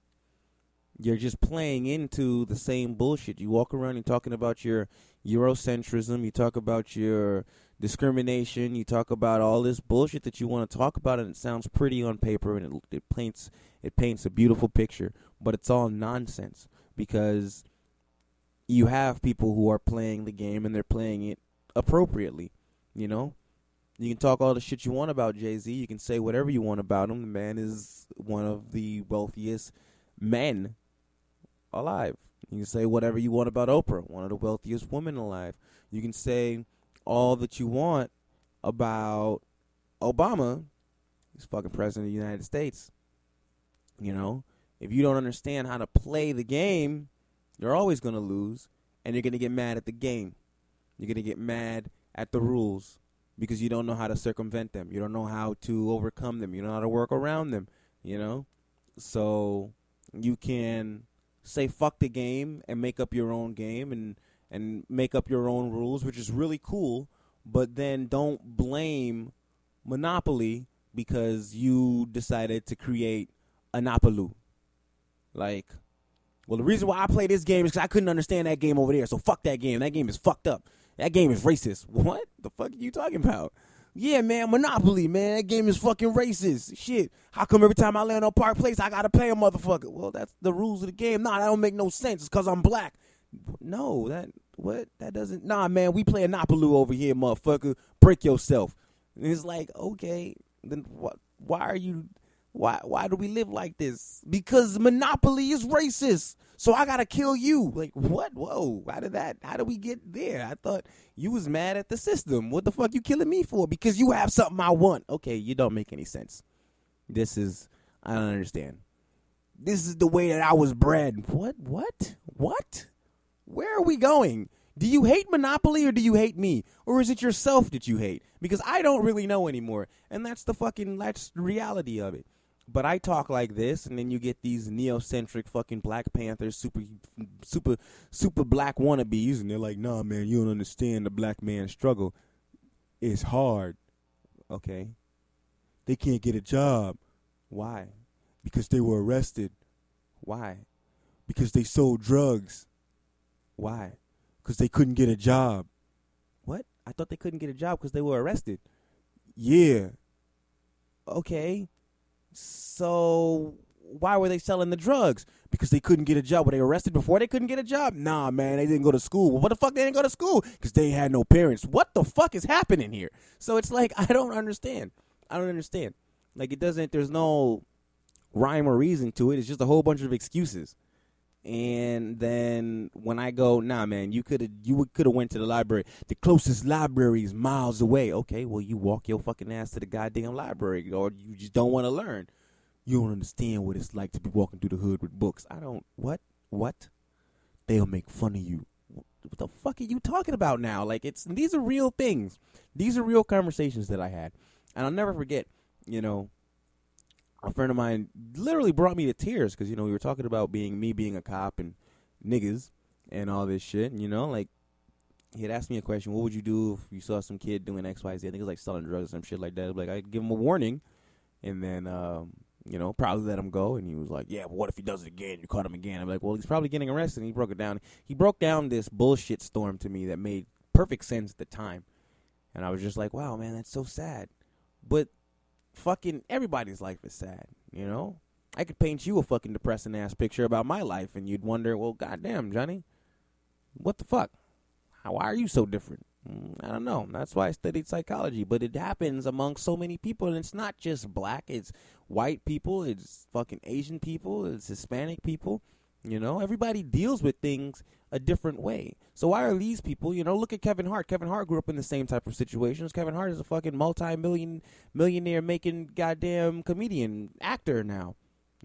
You're just playing into the same bullshit. You walk around and talking about your Eurocentrism. You talk about your discrimination. You talk about all this bullshit that you want to talk about, and it sounds pretty on paper, and it paints a beautiful picture. But it's all nonsense because you have people who are playing the game, and they're playing it appropriately. You know, you can talk all the shit you want about Jay-Z. You can say whatever you want about him. The man is one of the wealthiest men alive. You can say whatever you want about Oprah, one of the wealthiest women alive. You can say all that you want about Obama. He's fucking president of the United States. You know, if you don't understand how to play the game, you're always going to lose, and you're going to get mad at the game. You're going to get mad at the rules because you don't know how to circumvent them. You don't know how to overcome them. You don't know how to work around them, you know? So you can say fuck the game and make up your own game and make up your own rules, which is really cool, but then don't blame Monopoly because you decided to create Anopalu. Like, well, the reason why I play this game is because I couldn't understand that game over there, so fuck that game. That game is fucked up. That game is racist. What the fuck are you talking about? Yeah, man, Monopoly, man. That game is fucking racist. Shit. How come every time I land on Park Place, I gotta play a motherfucker? Well, that's the rules of the game. Nah, that don't make no sense. It's because I'm black. No, that doesn't. Nah, man, we play Anopalu over here, motherfucker. Break yourself. And it's like, okay, then why do we live like this? Because Monopoly is racist. So I gotta kill you. Like, what? Whoa. How did we get there? I thought you was mad at the system. What the fuck you killing me for? Because you have something I want. Okay, you don't make any sense. I don't understand. This is the way that I was bred. What? Where are we going? Do you hate Monopoly or do you hate me? Or is it yourself that you hate? Because I don't really know anymore. And that's the reality of it. But I talk like this, and then you get these neocentric fucking Black Panthers, super black wannabes, and they're like, nah, man, you don't understand the black man's struggle. It's hard. Okay. They can't get a job. Why? Because they were arrested. Why? Because they sold drugs. Why? Because they couldn't get a job. What? I thought they couldn't get a job because they were arrested. Yeah. Okay. So why were they selling the drugs? Because they couldn't get a job. Were they arrested before they couldn't get a job? Nah, man, they didn't go to school. Well, what the fuck they didn't go to school? Because they had no parents. What the fuck is happening here? So it's like, I don't understand. Like, there's no rhyme or reason to it. It's just a whole bunch of excuses. And then when I go, nah, man, you could have went to the library. The closest library is miles away. Okay, well, you walk your fucking ass to the goddamn library, or you just don't want to learn. You don't understand what it's like to be walking through the hood with books. I don't. What? They'll make fun of you. What the fuck are you talking about now? Like, these are real things. These are real conversations that I had, and I'll never forget. You know, a friend of mine literally brought me to tears because, you know, we were talking about me being a cop and niggas and all this shit. And, you know, like, he had asked me a question, what would you do if you saw some kid doing X, Y, Z? I think it was like selling drugs or some shit like that. Like, I'd give him a warning And then, probably let him go. And he was like, yeah, but what if he does it again? You caught him again. I'm like, well, he's probably getting arrested. And he broke it down. He broke down this bullshit storm to me that made perfect sense at the time. And I was just like, wow, man, that's so sad. But fucking everybody's life is sad, you know? I could paint you a fucking depressing ass picture about my life, and you'd wonder, well, goddamn, Johnny, what the fuck? Why are you so different? I don't know. That's why I studied psychology. But it happens among so many people, and it's not just black. It's white people. It's fucking Asian people. It's Hispanic people. You know, everybody deals with things a different way. So why are these people, look at Kevin Hart. Kevin Hart grew up in the same type of situations. Kevin Hart is a fucking millionaire making goddamn comedian, actor now,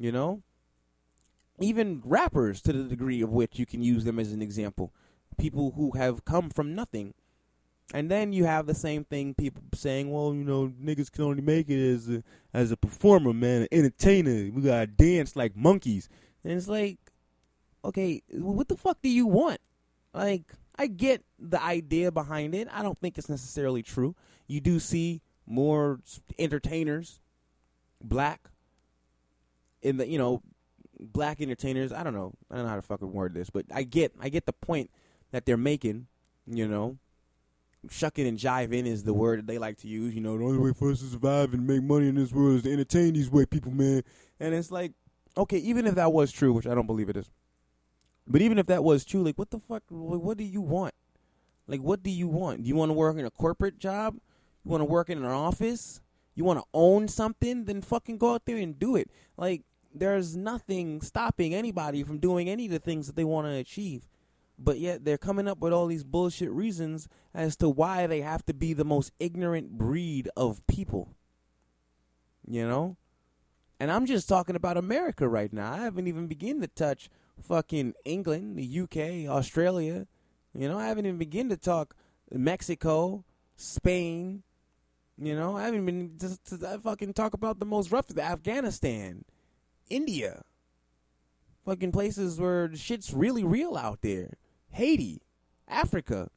Even rappers, to the degree of which you can use them as an example. People who have come from nothing. And then you have the same thing, people saying, well, niggas can only make it as a performer, man, an entertainer. We gotta dance like monkeys. And it's like, okay, what the fuck do you want? Like, I get the idea behind it. I don't think it's necessarily true. You do see more entertainers, black, in the, black entertainers. I don't know how to fucking word this, but I get the point that they're making, Shucking and jiving is the word that they like to use. The only way for us to survive and make money in this world is to entertain these white people, man. And it's like, okay, even if that was true, which I don't believe it is, but even if that was true, like, what the fuck, what do you want? Like, what do you want? Do you want to work in a corporate job? You want to work in an office? You want to own something? Then fucking go out there and do it. Like, there's nothing stopping anybody from doing any of the things that they want to achieve. But yet they're coming up with all these bullshit reasons as to why they have to be the most ignorant breed of people. And I'm just talking about America right now. I haven't even begun to touch fucking England, the UK, Australia. I haven't even begun to talk Mexico, Spain. I haven't even to fucking talk about the most rough, Afghanistan, India. Fucking places where shit's really real out there. Haiti, Africa,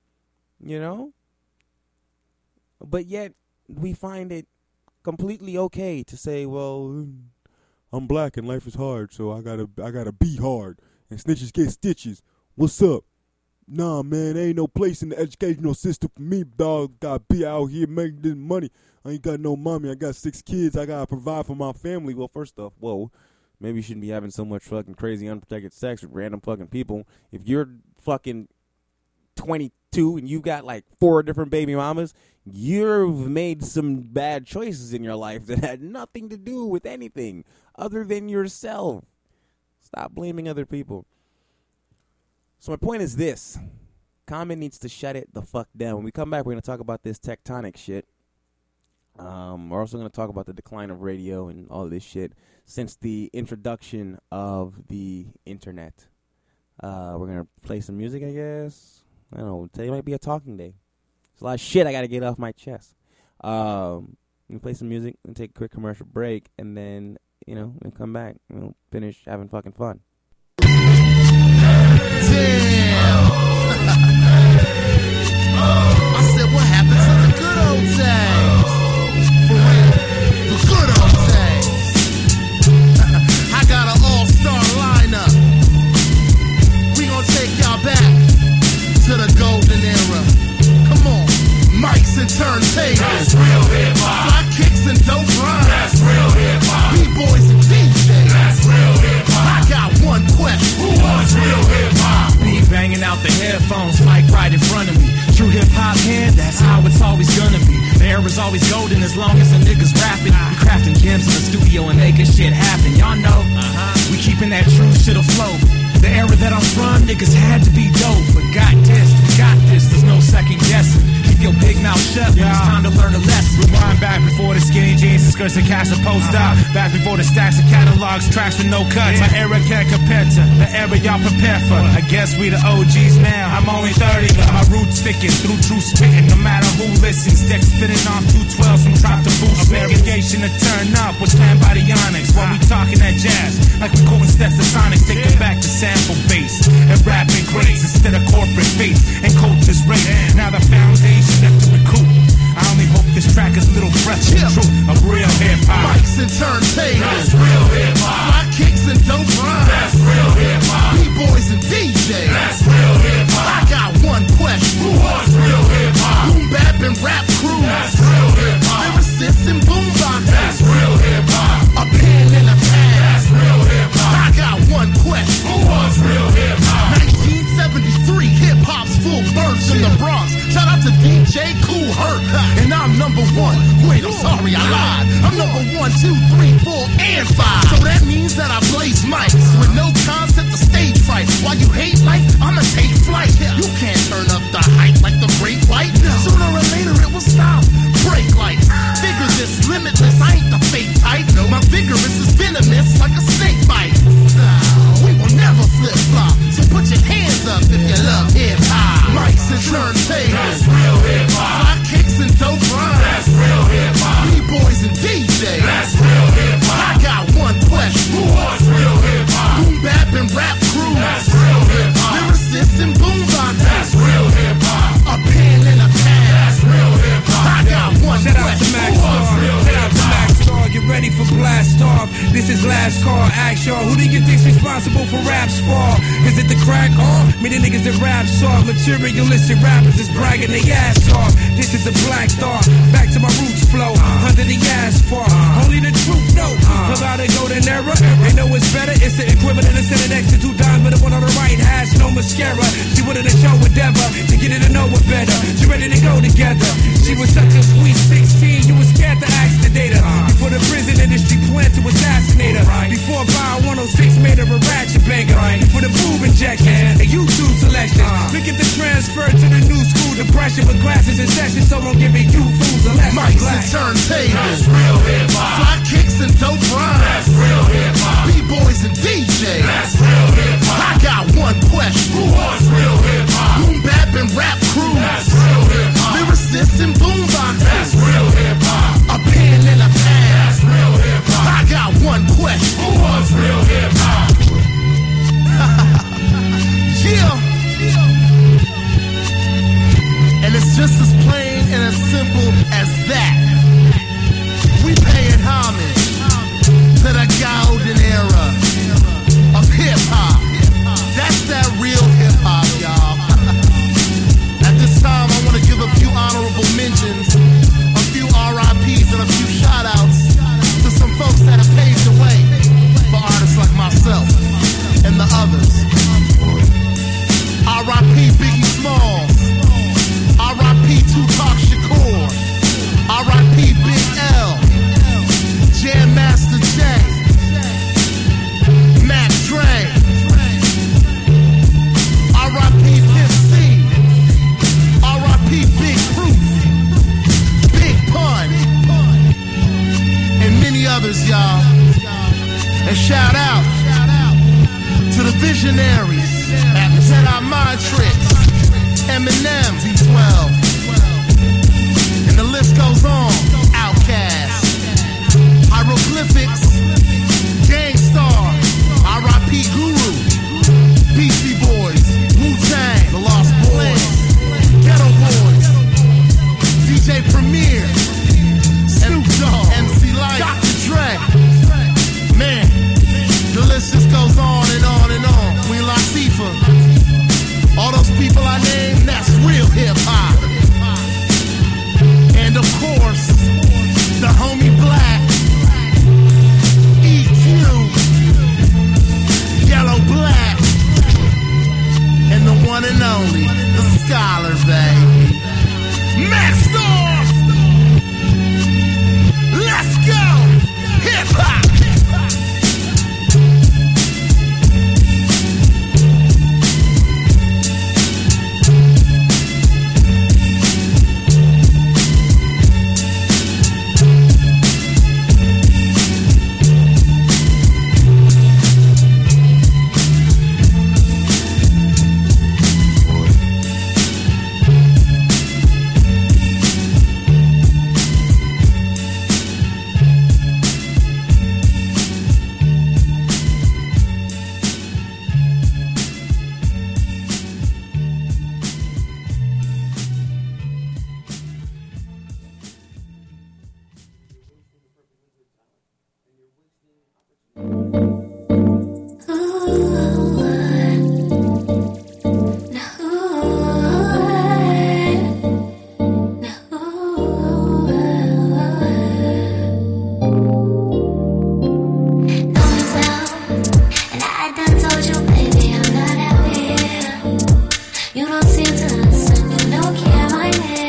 But yet we find it completely okay to say, well, I'm black and life is hard, so I gotta be hard. And snitches get stitches. What's up? Nah, man, ain't no place in the educational system for me, dog. Gotta be out here making this money. I ain't got no mommy. I got 6 kids. I gotta provide for my family. Well, first off, maybe you shouldn't be having so much fucking crazy unprotected sex with random fucking people. If you're fucking 22 and you've got like 4 different baby mamas, you've made some bad choices in your life that had nothing to do with anything other than yourself. Stop blaming other people. So my point is this. Common needs to shut it the fuck down. When we come back, we're going to talk about this tectonic shit. We're also going to talk about the decline of radio and all this shit since the introduction of the internet. We're going to play some music, I guess. I don't know. Today might be a talking day. There's a lot of shit I got to get off my chest. We'll play some music and take a quick commercial break, and then, we'll come back and we'll finish having fucking fun. Damn. I said, what happened to the good old days? For real, the good old days. I got an all-star lineup. We gonna take y'all back to the golden era. Come on, mics and turntables. That's real hip-hop. Fly kicks and dope rhymes. That's real hip-hop. B-boys and DJs. That's real hip-hop. I got one question. Who wants real hip-hop? Beat banging out the headphones, mic right in front of me. True hip-hop here, that's how it's always gonna be. The air is always golden as long as the niggas rapping. We crafting gems in the studio and making shit happen. Y'all know, we keeping that true shit afloat. The era that I'm from, niggas had to be dope. But got this, there's no second guessing. Keep your big mouth shut when it's time to learn a lesson. Rewind back before the skinny jeans and skirts and cash are post out. Back before the stacks of catalogs, tracks with no cuts. My era can't compare to the era y'all prepare for. I guess we the OGs now. I'm only 30, but my roots sticking through true spitting. No matter who listens, Deck spinning off 212s from top to boot. Segregation to turn up was planned by the Onyx. While we talking that jazz, like we quoting steps to Sonics, take it back to sample bass and rapping greats instead of corporate faith and culture's rate. Now the foundation left to recoup. I only hope this track is little breath of truth of real hip hop. Mics and to DJ Kool Herc, and I'm number one. Wait, I'm sorry, I lied. I'm number 1, 2, 3, 4, and 5. So that means that I blaze mics with no concept of stage fright. While you hate life, I'ma take flight. You can't turn up the hype like the Great White. Sooner or later it will stop. Break lights. Figure this limitless. I ain't the fake type. My vigorous is venomous like a snake bite. We will never flip flop. So put your hands up if you love hip hop. Mics and turntables. That's real hip hop. Fly kicks and dope rhymes. That's real hip hop. B-boys and DJs. That's real hip hop. I got one question. Who wants real hip hop? Boom bap and rap crew. That's real hip hop. Lyricists and boomboxes. That's real hip hop. A pen and a pad. That's real hip hop. I got one Shout out question. to Max Star. Shout out to Max Star. Get ready for blast off. This is last call. Ask y'all, who do you think's responsible for rap's fall? Is it the crack off? Me the niggas that rap soft. Materialistic rappers is bragging they ass off. This is a black thought. Back to my roots flow. Under the asphalt. Only the truth know about a golden era. They know it's better. It's the equivalent of sitting next to 2 dimes, but the one on the right has no mascara. She wanted to show endeavor to get her to know it better. She ready to go together. She was such a sweet 16. You was scared to ask the data. Before the prison industry planned to assassinate her. Before Bio 106 made her a ratchet banger. Before the boob injection and YouTube selection. Look at the transfer to the new school. Depression with classes and sessions. So I'm giving you fools a lesson. Mics and turntables. That's real hip hop. Fly kicks and dope rhymes. That's real hip hop. B-boys and DJs. That's real hip hop. I got one question. Who wants real hip hop? Boom bap and rap crew. That's real hip hop. Lyricists and boomboxes. That's real hip hop. A pen and a pad. That's real hip hop. I got one question. Who wants real hip hop? Yeah. And it's just as plain and as simple as that. We paying homage to the golden era of hip-hop. That's that real hip-hop, y'all. At this time, I want to give a few honorable mentions, a few RIPs, and a few shout-outs to some folks that have paved the way for artists like myself and the others. RIP Biggie Smalls. RIP Tupac Shakur. RIP Big L. Jam Master J. Mac Dre. RIP Pimp C. RIP Big Proof. Big Pun. And many others, y'all. And shout out to the visionaries at Jedi Mind Tricks, Eminem, V12, and the list goes on. Outkast, Hieroglyphics, Gangstar, RIP Guru, Beastie Boys, Wu-Tang, The Lost Boys, Ghetto Boys, DJ Premier, Snoop Dogg, MC Lyte, Dr. Dre. Man, the list just goes on and on and on. Queen Latifah, all those people I named, that's real hip-hop. And of course, the homie Black, EQ, Yellow Black, and the one and only, the Scholar, baby. Master! Let's go! Hip-hop! You don't seem to listen, you don't care my name.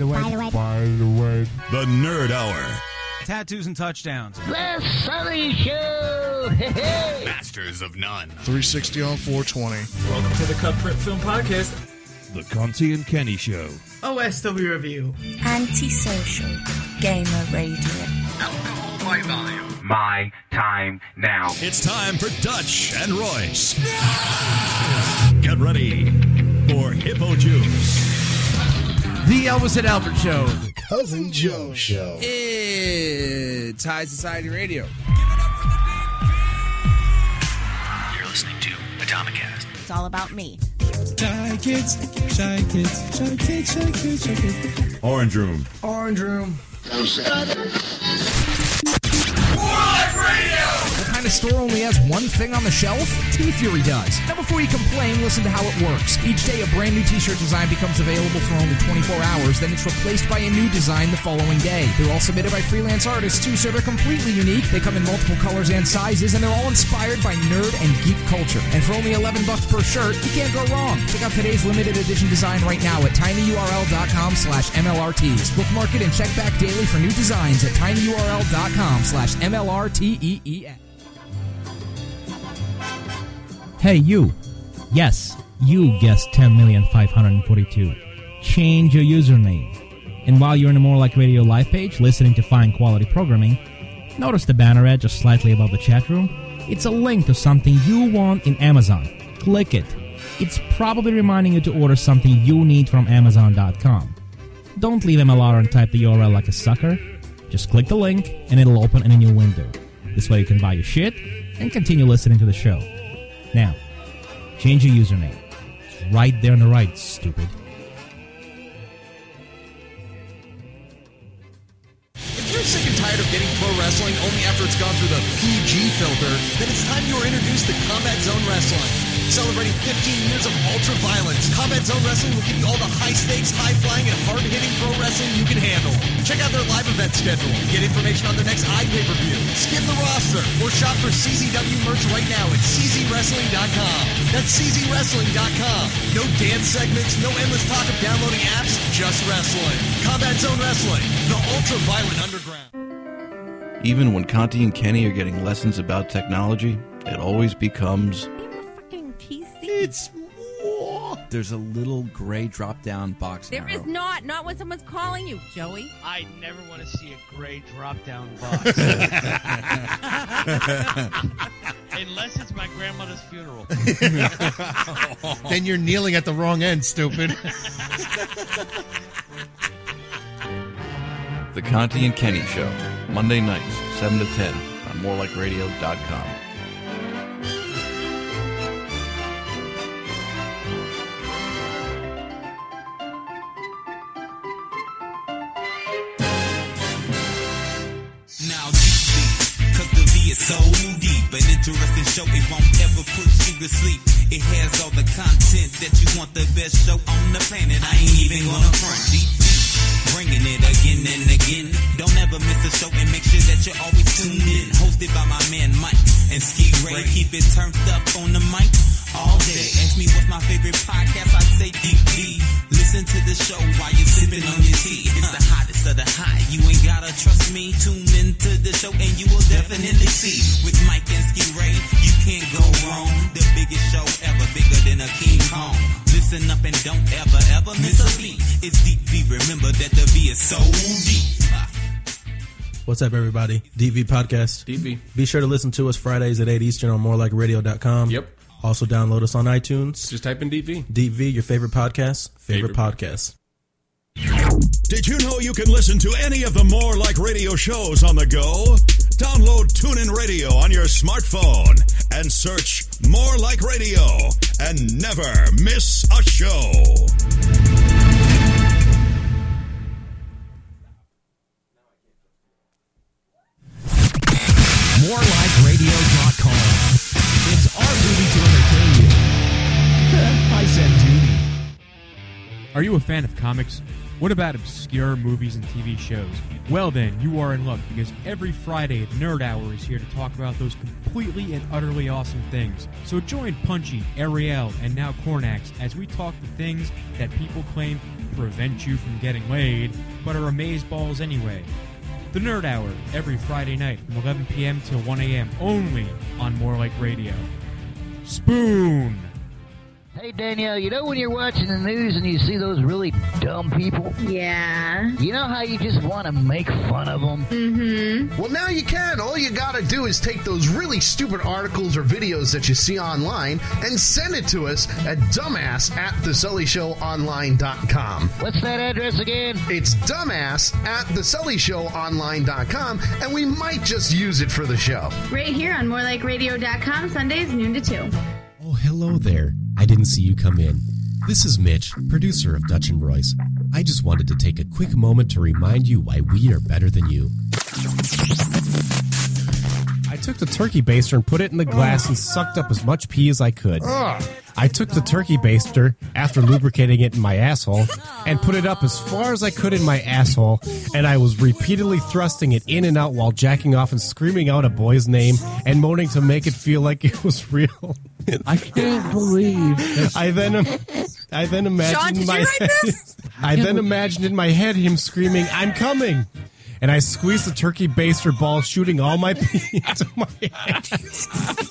the way. The Nerd Hour. Tattoos and touchdowns. The Sully Show! Masters of None. 360 on 420. Welcome to the Cut Print Film Podcast. The Conti and Kenny Show. OSW Review. Antisocial. Gamer Radio. Alcohol by volume. My time now. It's time for Dutch and Royce. Get ready for Hippo Juice. The Elvis and Albert Show. The Cousin Joe Show. It's High Society Radio. You're listening to Atomicast. It's all about me. Shy kids, shy kids, shy kids, shy kids, shy kids. Orange Room. Orange Room. What kind of store only has one thing on the shelf? T-Fury does. Now before you complain, listen to how it works. Each day a brand new t-shirt design becomes available for only 24 hours, then it's replaced by a new design the following day. They're all submitted by freelance artists too, so they're completely unique. They come in multiple colors and sizes, and they're all inspired by nerd and geek culture. And for only $11 per shirt, you can't go wrong. Check out today's limited edition design right now at tinyurl.com/MLRTs. Bookmark it and check back daily for new designs at tinyurl.com/MLRTEEN. Hey, you. Yes, you guessed 10,542,000. Change your username. And while you're in the More Like Radio live page, listening to fine quality programming, notice the banner ad just slightly above the chat room? It's a link to something you want in Amazon. Click it. It's probably reminding you to order something you need from Amazon.com. Don't leave MLR and type the URL like a sucker. Just click the link and it'll open in a new window. This way you can buy your shit and continue listening to the show. Now, change your username. It's right there on the right, stupid. If you're sick and tired of getting pro wrestling only after it's gone through the PG filter, then it's time you were introduced to Combat Zone Wrestling. Celebrating 15 years of ultra violence, Combat Zone Wrestling will give you all the high stakes, high flying, and hard hitting pro wrestling you can handle. Check out their live event schedule. Get information on their next iPay-per-view. Skim the roster or shop for CZW merch right now at czwrestling.com. That's czwrestling.com. No dance segments, no endless talk of downloading apps, just wrestling. Combat Zone Wrestling, the ultra violent underground. Even when Conti and Kenny are getting lessons about technology, it always becomes... It's there's a little gray drop-down box. There is not when someone's calling you, Joey. I never want to see a gray drop-down box. Unless it's my grandmother's funeral. Then you're kneeling at the wrong end, stupid. The Conti and Kenny Show, Monday nights, 7 to 10 on morelikeradio.com. It's so deep, an interesting show. It won't ever put you to sleep. It has all the content that you want, the best show on the planet. I ain't even gonna front. Deep, bringing it again and again. Don't ever miss a show and make sure that you're always tuned in. Hosted by my man Mike and Ski Ray. Keep it turned up on the mic all day. Ask me what's my favorite podcast, I'd say DV. Listen to the show while you're sipping on your tea. It's the hottest of the hot. You ain't gotta trust me. Tune into the show and you will definitely see. With Mike and Ski Ray, you can't go wrong. The biggest show ever, bigger than a King Kong. Listen up and don't ever miss a beat. It's Deep V. Remember that the V is so deep. What's up, everybody? DV Podcast. DV. Be sure to listen to us Fridays at 8 Eastern on morelikeradio.com. Yep. Also download us on iTunes. Just type in DV. DV, your favorite podcast. Favorite podcast. Did you know you can listen to any of the More Like Radio shows on the go? Download TuneIn Radio on your smartphone and search More Like Radio and never miss a show. MoreLikeRadio.com. It's our duty to entertain you. I said duty. Are you a fan of comics? What about obscure movies and TV shows? Well then, you are in luck, because every Friday, Nerd Hour is here to talk about those completely and utterly awesome things. So join Punchy, Ariel, and now Cornax as we talk the things that people claim prevent you from getting laid, but are amazeballs anyway. The Nerd Hour, every Friday night from 11 p.m. till 1 a.m. only on More Like Radio. Spoon! Hey, Danielle, you know when you're watching the news and you see those really dumb people? Yeah. You know how you just want to make fun of them? Mm-hmm. Well, now you can. All you gotta do is take those really stupid articles or videos that you see online and send it to us at dumbass@thesullyshowonline.com. What's that address again? It's dumbass@thesullyshowonline.com, and we might just use it for the show. Right here on morelikeradio.com, Sundays, noon to 2. Oh, hello there. I didn't see you come in. This is Mitch, producer of Dutch and Royce. I just wanted to take a quick moment to remind you why we are better than you. I took the turkey baster and put it in the glass and sucked up as much pee as I could. I took the turkey baster, after lubricating it in my asshole, and put it up as far as I could in my asshole, and I was repeatedly thrusting it in and out while jacking off and screaming out a boy's name and moaning to make it feel like it was real. I can't believe this. I then imagined Sean, did in my you write this? I then imagined in my head him screaming, "I'm coming!" And I squeezed the turkey baster ball, shooting all my pee into my ass.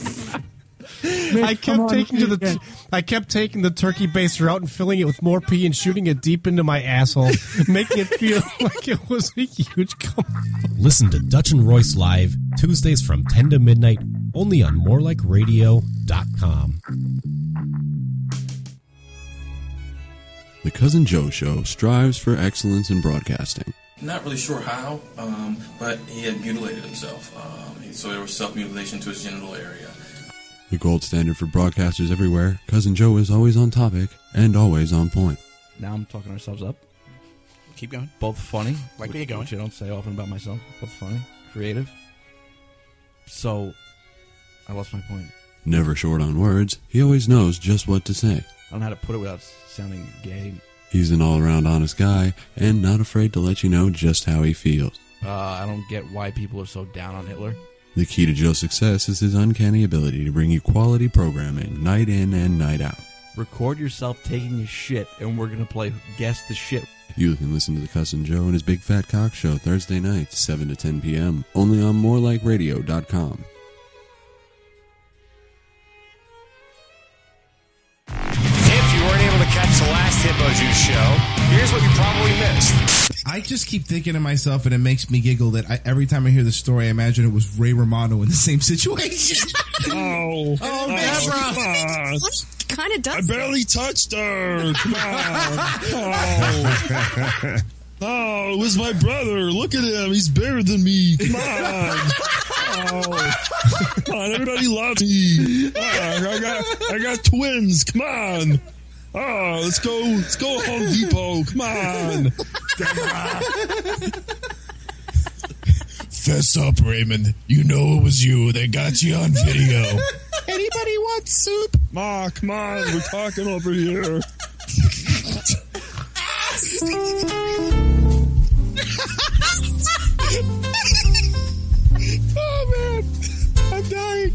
I kept taking the turkey baster out and filling it with more pee and shooting it deep into my asshole, making it feel like it was a huge cum. Listen to Dutch and Royce live Tuesdays from 10 to midnight, only on morelikeradio.com. The Cousin Joe Show strives for excellence in broadcasting. Not really sure how, but he had mutilated himself. So there was self-mutilation to his genital area. The gold standard for broadcasters everywhere, Cousin Joe is always on topic and always on point. Now I'm talking ourselves up. Keep going. Both funny. Like where you going? Which I don't say often about myself. Both funny. Creative. So, I lost my point. Never short on words, he always knows just what to say. I don't know how to put it without sounding gay. He's an all-around honest guy and not afraid to let you know just how he feels. I don't get why people are so down on Hitler. The key to Joe's success is his uncanny ability to bring you quality programming night in and night out. Record yourself taking a shit, and we're going to play Guess the Shit. You can listen to the Cousin Joe and his Big Fat Cock Show Thursday nights, 7 to 10 p.m., only on morelikeradio.com. If you weren't able to catch the last Hippo Juice show, here's what you probably missed. I just keep thinking to myself, and it makes me giggle, that every time I hear the story, I imagine it was Ray Romano in the same situation. Oh, Deborah. Kind of does. I barely touched her. Come on. Oh, it was my brother. Look at him. He's bigger than me. Come on. Oh. Come on, everybody loves me. I got twins. Come on. Oh, let's go Home Depot. Come on. Fess up, Raymond. You know it was you. They got you on video. Anybody want soup? Ma, come on. We're talking over here. Oh, man. I'm dying.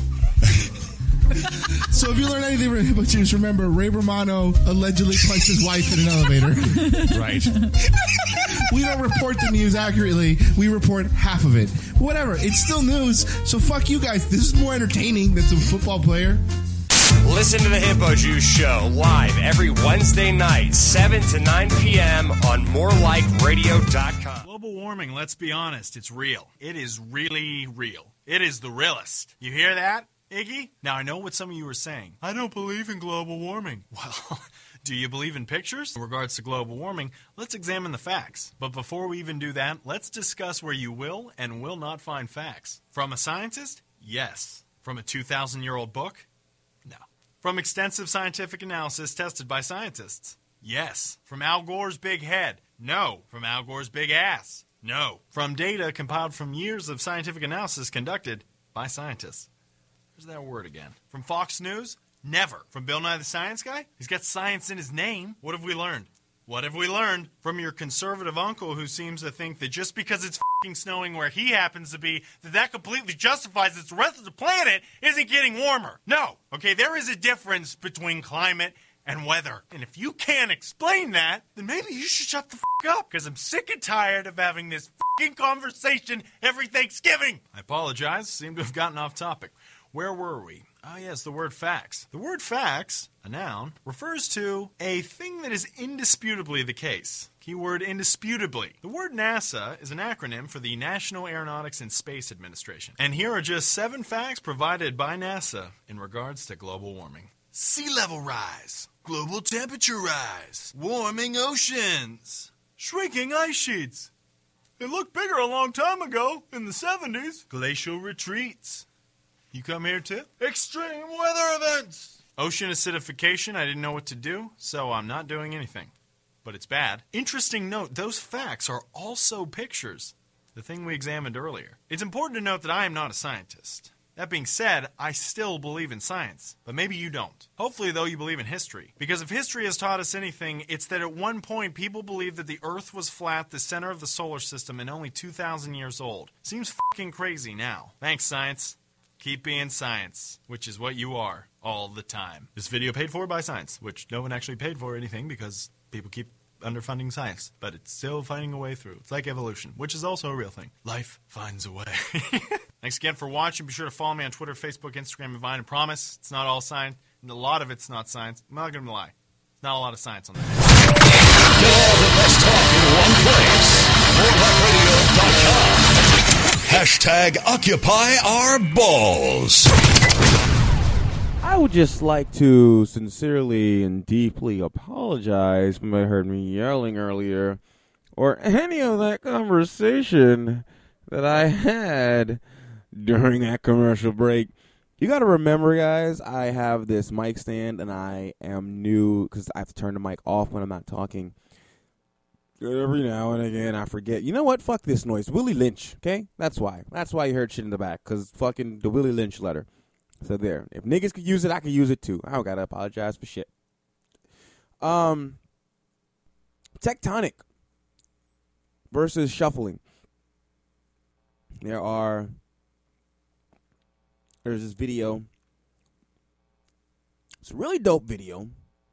So if you learn anything from Hippo Juice, remember, Ray Romano allegedly punched his wife in an elevator. Right. We don't report the news accurately. We report half of it. Whatever. It's still news, so fuck you guys. This is more entertaining than some football player. Listen to the Hippo Juice show live every Wednesday night, 7 to 9 p.m. on morelikeradio.com. Global warming, let's be honest, it's real. It is really real. It is the realest. You hear that, Iggy? Now, I know what some of you are saying. I don't believe in global warming. Well, do you believe in pictures? In regards to global warming, let's examine the facts. But before we even do that, let's discuss where you will and will not find facts. From a scientist? Yes. From a 2,000-year-old book? No. From extensive scientific analysis tested by scientists? Yes. From Al Gore's big head? No. From Al Gore's big ass? No. From data compiled from years of scientific analysis conducted by scientists? There's that word again. From Fox News? Never. From Bill Nye the Science Guy? He's got science in his name. What have we learned? What have we learned from your conservative uncle who seems to think that just because it's f***ing snowing where he happens to be, that completely justifies that the rest of the planet isn't getting warmer? No. Okay, there is a difference between climate and weather. And if you can't explain that, then maybe you should shut the up, because I'm sick and tired of having this conversation every Thanksgiving. I apologize. Seem to have gotten off topic. Where were we? Ah, yes, the word facts. The word facts, a noun, refers to a thing that is indisputably the case. Keyword indisputably. The word NASA is an acronym for the National Aeronautics and Space Administration. And here are just 7 facts provided by NASA in regards to global warming. Sea level rise. Global temperature rise. Warming oceans. Shrinking ice sheets. It looked bigger a long time ago, in the 70s. Glacial retreats. You come here too? Extreme weather events! Ocean acidification, I didn't know what to do, so I'm not doing anything. But it's bad. Interesting note, those facts are also pictures. The thing we examined earlier. It's important to note that I am not a scientist. That being said, I still believe in science. But maybe you don't. Hopefully, though, you believe in history. Because if history has taught us anything, it's that at one point people believed that the Earth was flat, the center of the solar system, and only 2,000 years old. Seems fucking crazy now. Thanks, science. Keep being science, which is what you are all the time. This video paid for by science, which no one actually paid for anything because people keep underfunding science. But it's still finding a way through. It's like evolution, which is also a real thing. Life finds a way. Thanks again for watching. Be sure to follow me on Twitter, Facebook, Instagram, and Vine. I promise it's not all science. And a lot of it's not science. I'm not going to lie. There's not a lot of science on that. Get all the best talk in one place. MoreLikeRadio.com. Hashtag Occupy Our Balls. I would just like to sincerely and deeply apologize if you might have heard me yelling earlier or any of that conversation that I had during that commercial break. You got to remember, guys, I have this mic stand and I am new because I have to turn the mic off when I'm not talking. Every now and again, I forget. You know what? Fuck this noise. Willie Lynch, okay? That's why. That's why you heard shit in the back, because fucking the Willie Lynch letter. So there. If niggas could use it, I could use it too. I don't got to apologize for shit. Tectonic versus shuffling. There's this video. It's a really dope video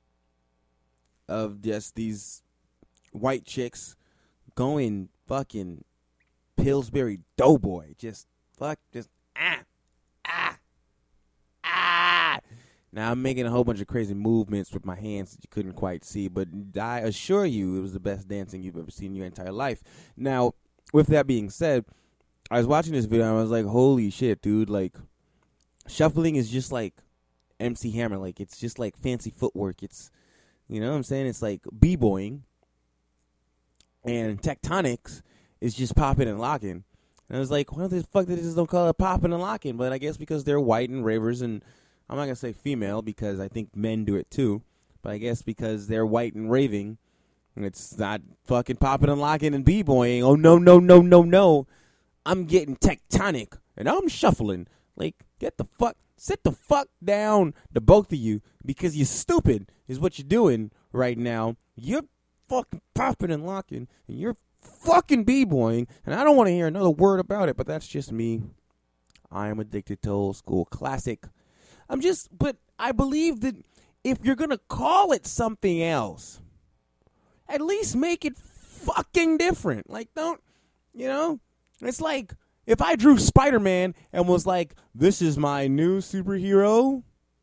of just these white chicks going fucking Pillsbury Doughboy. Now, I'm making a whole bunch of crazy movements with my hands that you couldn't quite see, but I assure you it was the best dancing you've ever seen in your entire life. Now, with that being said, I was watching this video and I was like, holy shit, dude, like, shuffling is just like MC Hammer. Like, it's just like fancy footwork. It's, you know what I'm saying? It's like b-boying. And Tectonics is just popping and locking. And I was like, why the fuck did they just don't call it popping and locking? But I guess because they're white and ravers, and I'm not going to say female because I think men do it too. But I guess because they're white and raving, and it's not fucking popping and locking and b-boying. Oh, no, no, no, no, no. I'm getting tectonic, and I'm shuffling. Like, sit the fuck down, the both of you, because you're stupid is what you're doing right now. You're fucking popping and locking, and you're fucking b-boying, and I don't want to hear another word about it, but that's just me. I am addicted to old school classic. But I believe that if you're going to call it something else, at least make it fucking different. Like, don't, you know, it's like if I drew Spider-Man and was like, this is my new superhero,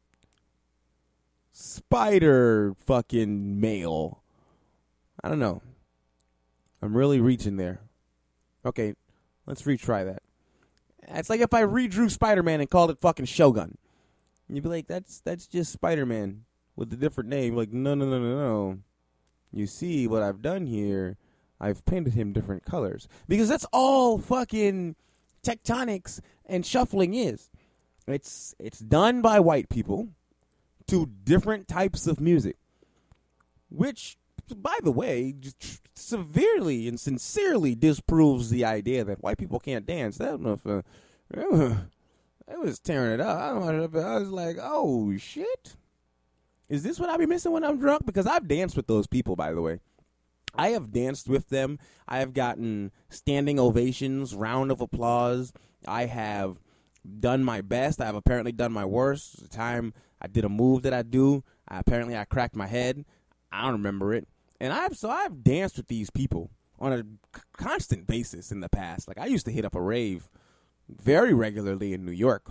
Spider fucking male. I don't know. I'm really reaching there. Okay, let's retry that. It's like if I redrew Spider-Man and called it fucking Shogun. You'd be like, that's just Spider-Man with a different name. Like, no. You see what I've done here? I've painted him different colors. Because that's all fucking tectonics and shuffling is. It's done by white people to different types of music. Which, by the way, severely and sincerely disproves the idea that white people can't dance. I don't know if I was tearing it up. I was like, oh, shit. Is this what I be missing when I'm drunk? Because I've danced with those people, by the way. I have danced with them. I have gotten standing ovations, round of applause. I have done my best. I have apparently done my worst. The time I did a move that I do, Apparently I cracked my head. I don't remember it. And I've danced with these people on a constant basis in the past. Like, I used to hit up a rave very regularly in New York.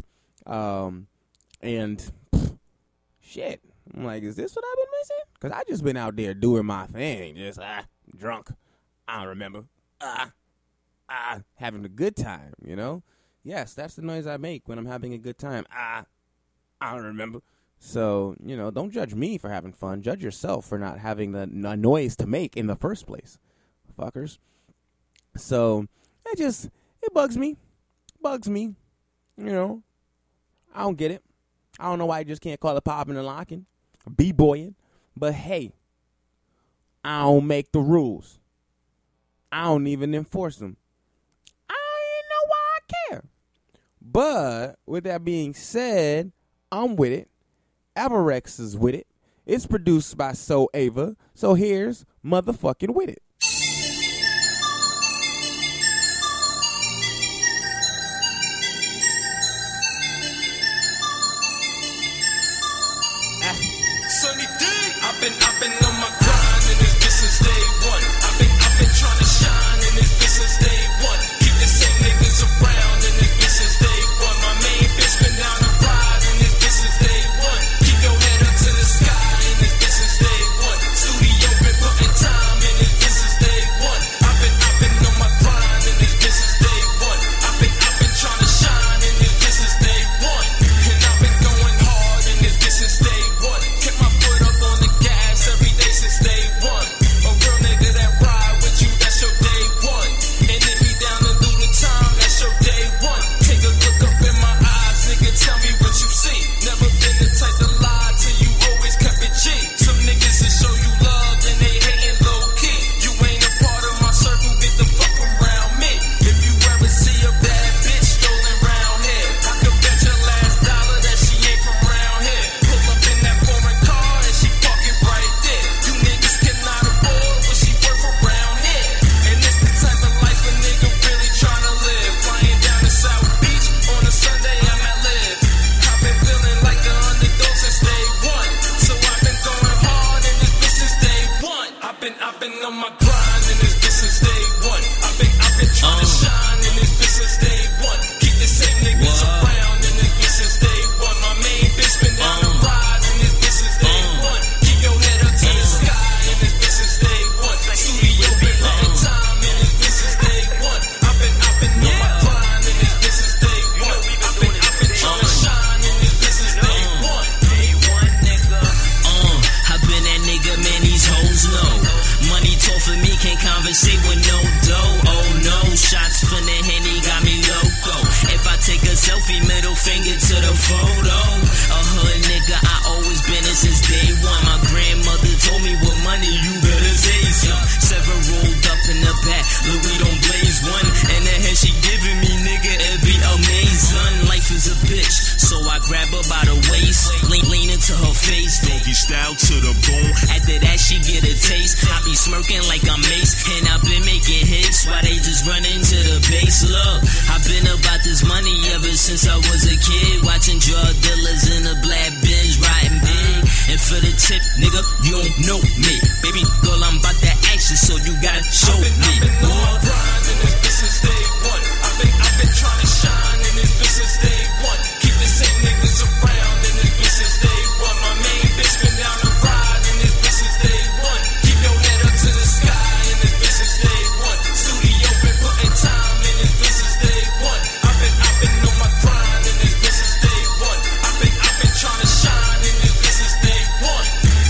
Shit. I'm like, is this what I've been missing? Because I just been out there doing my thing. Just, drunk. I don't remember. Having a good time, you know? Yes, that's the noise I make when I'm having a good time. I don't remember. So, you know, don't judge me for having fun. Judge yourself for not having the noise to make in the first place. Fuckers. So, it bugs me. You know? I don't get it. I don't know why you just can't call it popping and locking. B-boying. But hey, I don't make the rules. I don't even enforce them. I ain't know why I care. But with that being said, I'm with it. Avarex is with it. It's produced by So Ava. So here's motherfucking with it. Sunny D. I've been on my grind and this business day one. I've been trying to shine in this business day one. Keep the same niggas around in this business day one. My main bitch been down the ride in this business day one. Keep your head up to the sky in this business day one. Studio been putting time in this business day one. I've been on my grind in this business day one. I've been trying to shine in this business day one. And I've been going hard in this business day one. Kept my foot up on the gas every day since day one. A real nigga that ride with you, that's your day one. And if you down to do the time, that's your day one. Take a look up in my eyes, nigga, tell me what you see. Never been the type to lie till you always kept it G. Some niggas that show you love and they hating low key. You ain't a part of my circle, get the fuck around me. If you ever see a bad bitch strolling around here, I could bet your last dollar that she ain't from around here. Pull up in that foreign car and she parking right there. You niggas cannot afford what she worth around here. And it's the type of life a nigga really tryna live. Flying down to South Beach on a Sunday, I'm at Live. I've been feeling like an underdog since day one. So I've been going hard in this business day one. I've been on my grind in this business day one. I've been trying to shine in this business day one. Keep the same niggas around in this business day one. My main bitch been down the ride in this business day one. Keep your head up to the sky in this business day one. Studio been letting time in this business day one. I've been on my grind in this business day one. I've been trying to shine in this business day one. Day one, nigga. I've been that nigga, man, these hoes know. Money talk for me, can't conversate with no dough. Oh no, shots from the Henny got me loco. If I take a selfie, middle finger to the photo. A hood nigga, I always been it since day one. My grandmother told me with money, you better say some. Seven rolled up in the back, Louis don't blaze one. And the head she giving me, nigga, it be amazing. Life is a bitch, so I grab her by the waist, lean into her face, doggy style to the bone. After that, she get a taste. I be smirking like I'm Mace, and I've been making hits while they just running to the base. Look, I've been about this money ever since I was a kid, watching drug dealers in a black Benz riding big. And for the tip, nigga, you don't know me, baby girl. I'm about that action, so you gotta show me. I've been on my grind in this business day one. I've been trying to shine in this business day one. Keep the same niggas around in this business day one. My main bitch been down the ride in this business day one. Keep your head up to the sky in this business day one. Studio been putting time in this business day one. I've been on my grind in this business day one. I've been trying to shine in this business day one.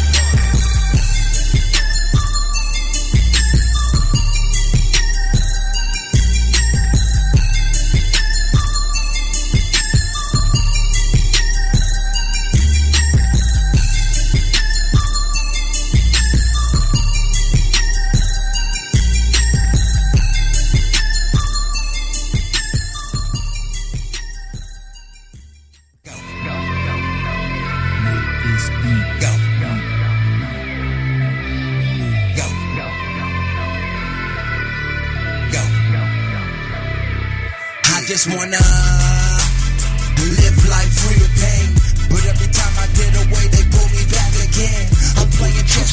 I just wanna live life free of pain, but every time I get away, they pull me back again.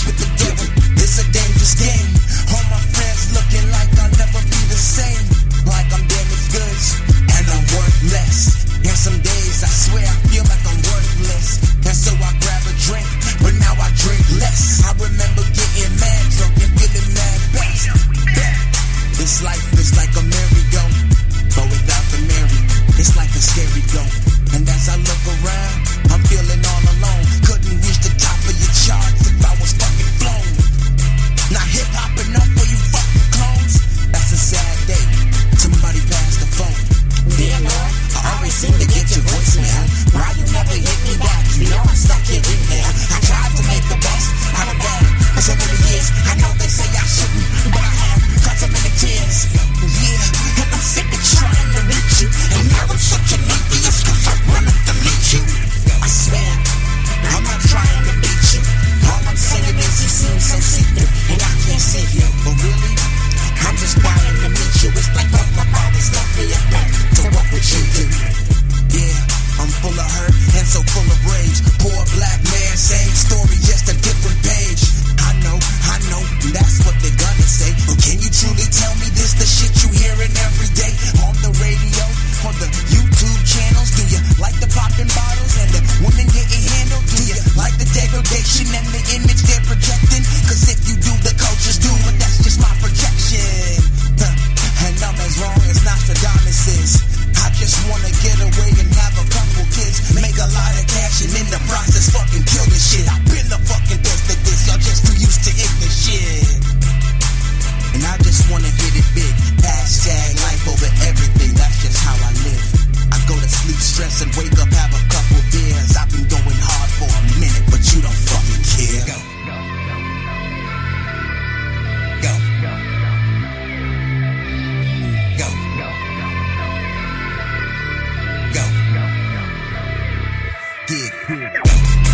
with the devil. It's a dangerous game. All my friends looking like I'll never be the same. Like I'm damaged goods and I'm worthless. And some days I swear I feel like I'm worthless. And so I grab a drink, but now I drink less. I remember getting mad drunk and feeling mad best. This life is like a merry-go, but without the Mary, it's like a scary go. And as I look around, I'm feeling all alone. Couldn't reach the top of your charts if I was fucking flown. Not hip-hop enough for you fucking clones. That's a sad day. Somebody passed the phone. Dear Lord, I always seem to get your voicemail. Why you never hit me back? You know I'm stuck here in there. I tried to make the best out of that for so many years. I know they say I shouldn't, but I have got so many tears. Yeah, and I'm sick of trying to reach you. And now I'm such an atheist cause I wanted to meet you. I swear, I'm not trying to beat you. All I'm saying is you seem so secret, and I can't see you. But really, I'm just dying to meet you. It's like my father's left me at back. So what would you do? Yeah, I'm full of hurt and so full of rage. Poor black man, same story, just a different page. I know, that's what they're gonna say. But can you truly tell me this the shit you hearing every day? On the radio, on the YouTube channels? Do you like the popping bottles and the women getting handled? Do you like the degradation and the image they're projecting? Cause if you do, the cultures do, but that's just my projection. And I'm as wrong as Nostradamus is. I just wanna get away and have a couple kids, make a lot of cash, and in the process fucking kill this shit. I've been the fucking best at this, y'all just too used to ignorant shit. And I just wanna hit it big. Hashtag life over everything, that's just how I live. I go to sleep stressed and wake up, have a couple beers. I've been going hard for a minute, but you don't fucking care. Go. Go. Go. Go. Dig. Go.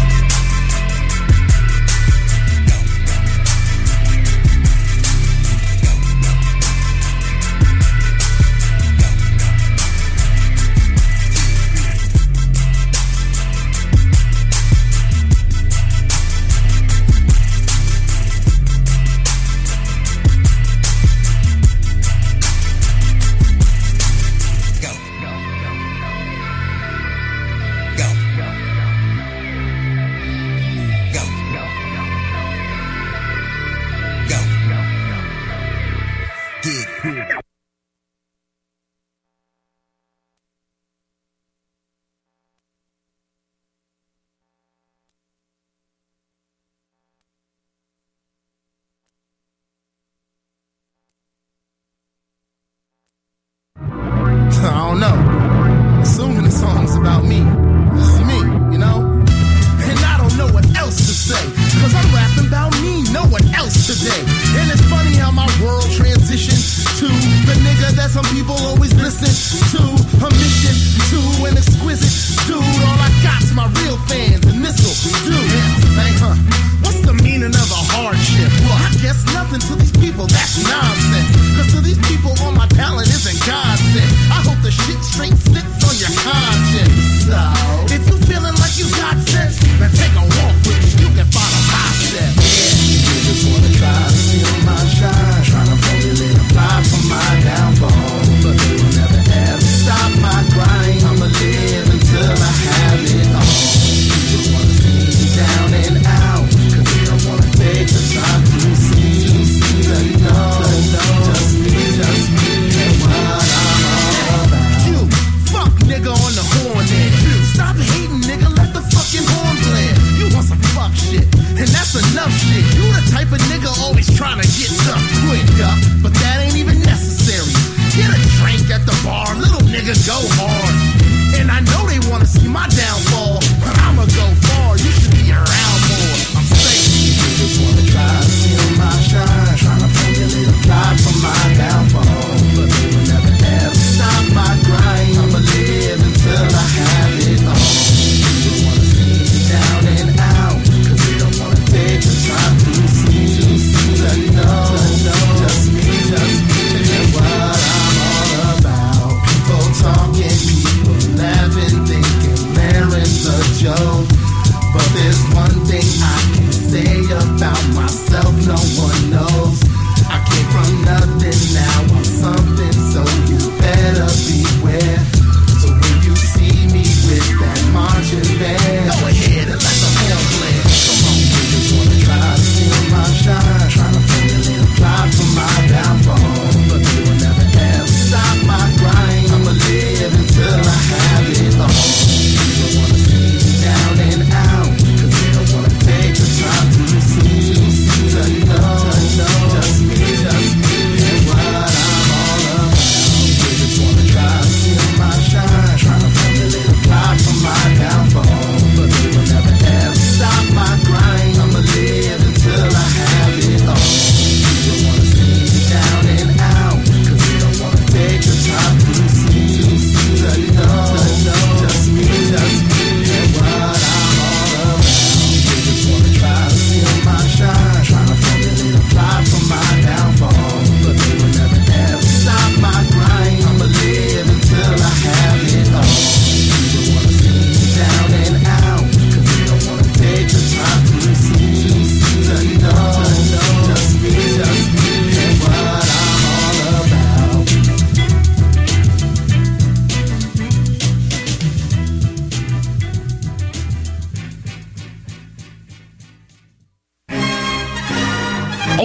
I don't know. Assuming the song's about me. This is me, you know? And I don't know what else to say. Cause I'm rapping about me, no one else today. And it's funny how my world transitioned to the nigga that some people always listen to. A mission to an exquisite dude. All I got's my real fans, and this'll do. What's the meaning of a hardship? Well, I guess nothing to these people, that's nonsense. Cause to these people, all my talent isn't God sent. I hope the shit straight sits on your conscience. So, if you feeling like you got sense, then take a walk with me, you can follow my steps. You just wanna try to steal my shine, trying to formulate a plot for my downfall, but they will never ever stop my grind. I'ma live until I have it all. People wanna see me down and out, cause they don't wanna take the time to see, to know.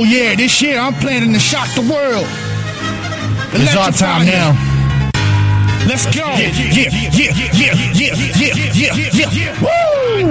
yeah, this year I'm planning to shock the world. It's our time now. Let's go. Yeah. Woo!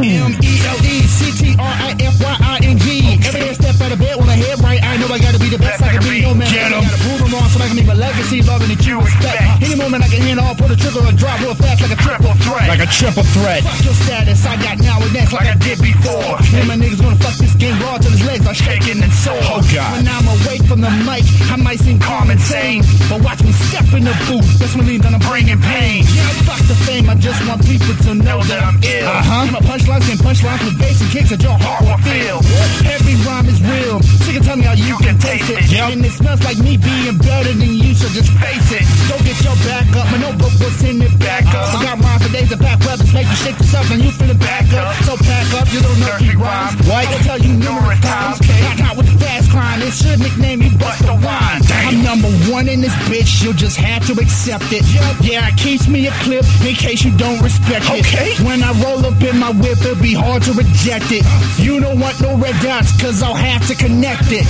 MELECTRIFYING. Every day I step out of bed when I head right, I know I gotta be the best I can be. No matter I gotta prove them wrong so I can make my legacy, loving and you respect. Any moment I can handle, I'll pull the trigger or drop real fast like a triple threat. Like a triple threat. Fuck your status, I got now and next like I did before. And my niggas gonna fuck this game raw till his legs are shaking and sore. Oh God. When I'm away from the mic, I might seem calm and sane, but watch me step in the booth. That's when I'm bringing pain. Yeah, fuck the fame, I just want people to know that I'm ill. And my punchlines and punchlines with bass and kicks that your heart will feel. Every rhyme is real. So you can tell me how you can taste it. And it smells like me being better than you, so just face it. Don't get your back up. My notebook was in it back up. I got rhymes for days to pack weapons, make you shake yourself and you feel it back up. So pack up, you don't know street rhymes. What? I will tell you numerous times. Not hot with the fast crime. It should nickname me Busta Rhymes. I'm number one in this bitch, you'll just have to accept it. Yeah, it keeps me a clip in case you don't respect it. When I roll up in my whip, it'll be hard to reject it. You don't want no red dots, cause I'll have to connect it.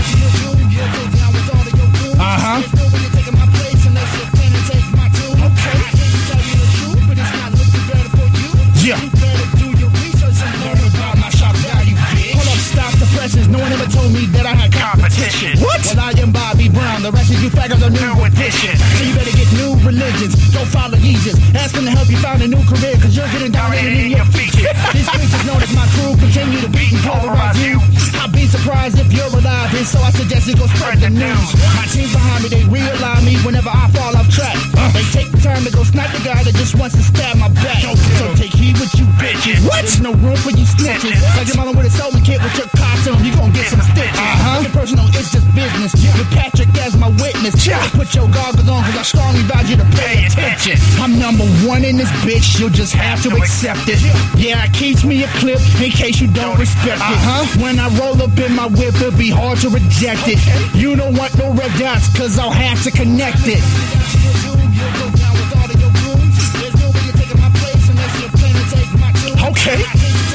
Yeah. Hold up, stop the presses. No one ever told me that I had competition. What? Well, I am Bobby Brown. The rest of you faggots are new additions. So you better get new religions. Don't follow Jesus. Ask him to help you find a new career, cause you're getting down in your features. These creatures known as my crew continue to beat and polarize you. I'll be surprised if you're alive, and so I suggest you go spread the news. My team's behind me, they realign me whenever I fall off track. They take the time to go snipe the guy that just wants to stab my back. So take heed with you bitches. What? There's no room for you snitches. Like your mama with a sewing kit with your costume, you gon' get some stitches. Your personal, it's just business. With Patrick as my witness. Put your goggles on, cause I strongly advise you to pay attention. I'm number one in this bitch, you'll just have to accept it. Yeah, it keeps me a clip in case you don't respect it. When I roll up in my whip, it'll be hard to reject it. You don't want no red dots, cause I'll have to connect it. Okay.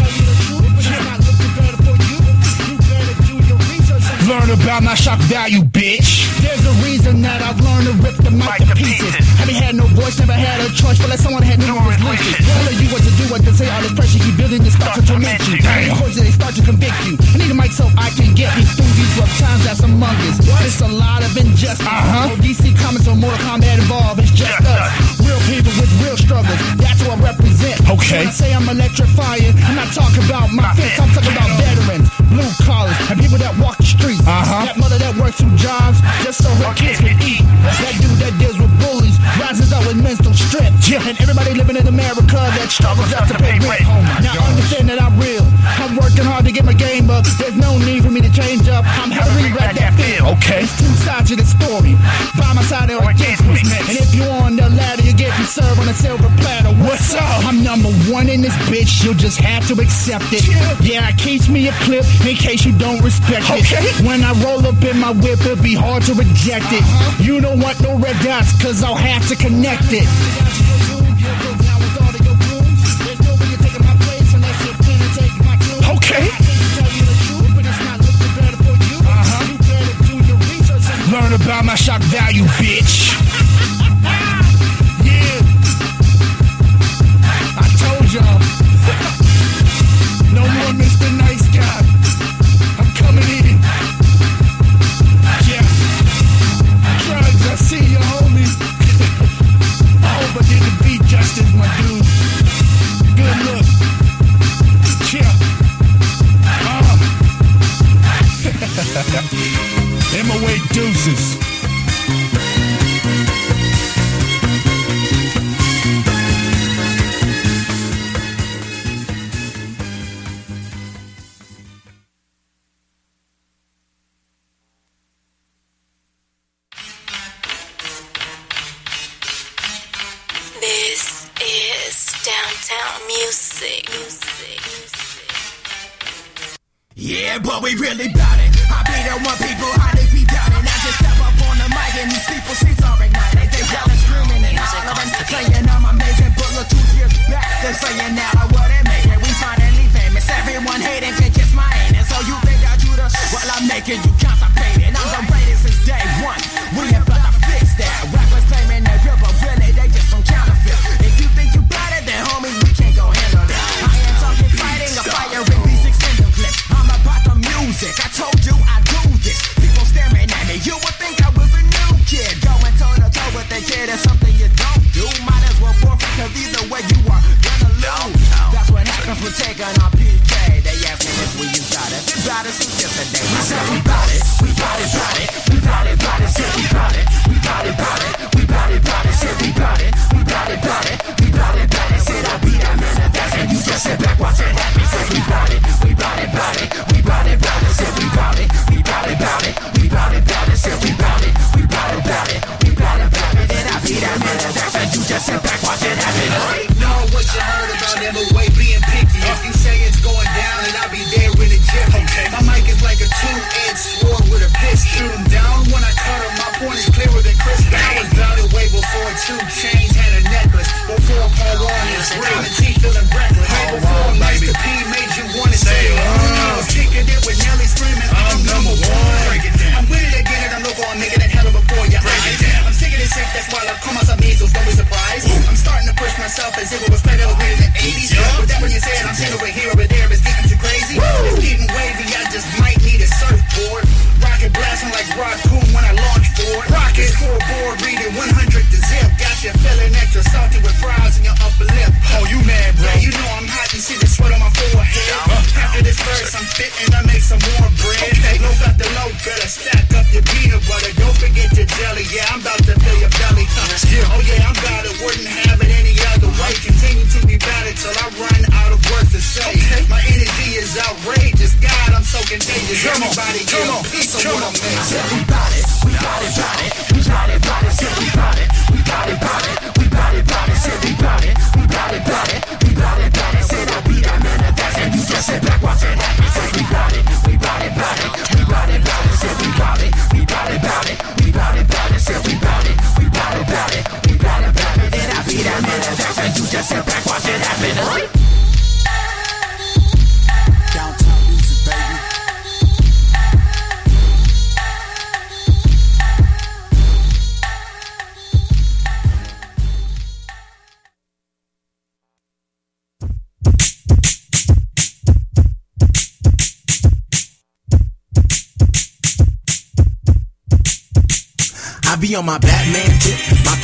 Learn about my shock value, bitch. There's a reason that I've learned to rip the mic to pieces. Haven't had no voice, never had a choice, but like someone had numerous leashes. Telling you what to do, what to say, all this pressure keep building this stuff to torment you. Of course, they start to convict you. I need a mic so I can get me through these rough times that's among us. It's a lot of injustice. No DC Comics or Mortal Kombat involved, it's just us. Real people with real struggles, that's what I represent. When I say I'm electrifying, I'm not talking about my fits, I'm talking about veterans, blue collars, and people that walk the streets. That mother that works 2 jobs just so her kids can eat. That dude that deals with bullies rises up with mental strength. And everybody living in America that struggles up to pay rent. Now understand that I'm real. I'm working hard to get my game up. There's no need for me to change up. I'm how to rewrite that film. There's 2 sides to the story. By my side or against me. And if you're on the ladder, you're getting served on a silver platter. What's up? I'm number one in this bitch. You'll just have to accept it. Yeah, it keeps me a clip in case you don't respect it. When I roll up in my whip, it'll be hard to reject it. You don't want no red dots, cause I'll have to connect it. Learn about my shock value, bitch. Yeah. I told y'all. No more Mr. Nice Guy. I'm coming in. Yeah. Drugs, I see you, homie. I hope I did the beat justice, my dude. Good look. Yeah. MOA deuces. This is Downtown Music. Yeah, but we really bout it. I be the one people how they be doubting. I just step up on the mic and these people seats are ignited. They yelling, screaming and hollering, saying I'm amazing. But look 2 years back, they're saying now I wouldn't make it. We finally famous. Everyone hating can kiss my anus. So you think I do the well? I'm making you count the scoreboard. Rocket scoreboard reading 100 to zip. Got you feeling extra salty with fries in your upper lip. Oh, you mad, bro? Yeah, you know I'm hot. You see the sweat on my forehead. After this verse, I'm fitting. I make some more bread. Okay. Loaf after loaf, better stack up your peanut butter. Don't forget your jelly. Yeah, I'm about to fill your belly. Oh yeah, I'm about it. Wouldn't have it any other way. Continue to be bad till I run out of words to say. Okay. My energy is outrageous. God, I'm so contagious. Everybody get a piece of what I'm making. We got it. We got it. Got it. We got it. Got it. Said we got it. We got it. Got it. We got it. Got it. Said we got it. We got it. Got it. We got it. Got it. Said I'll be that man that's and you just sit back watch it happen. Said we got it. We got it. Got it. We got it. Got it. Said we got it. We got it. Got it. We got it. Got it. Said we got it. We got it. Got it. We got it. Got it. And I'll be that man that's and you just sit back watch it happen. Downtown music, baby. I be on my Batman tip,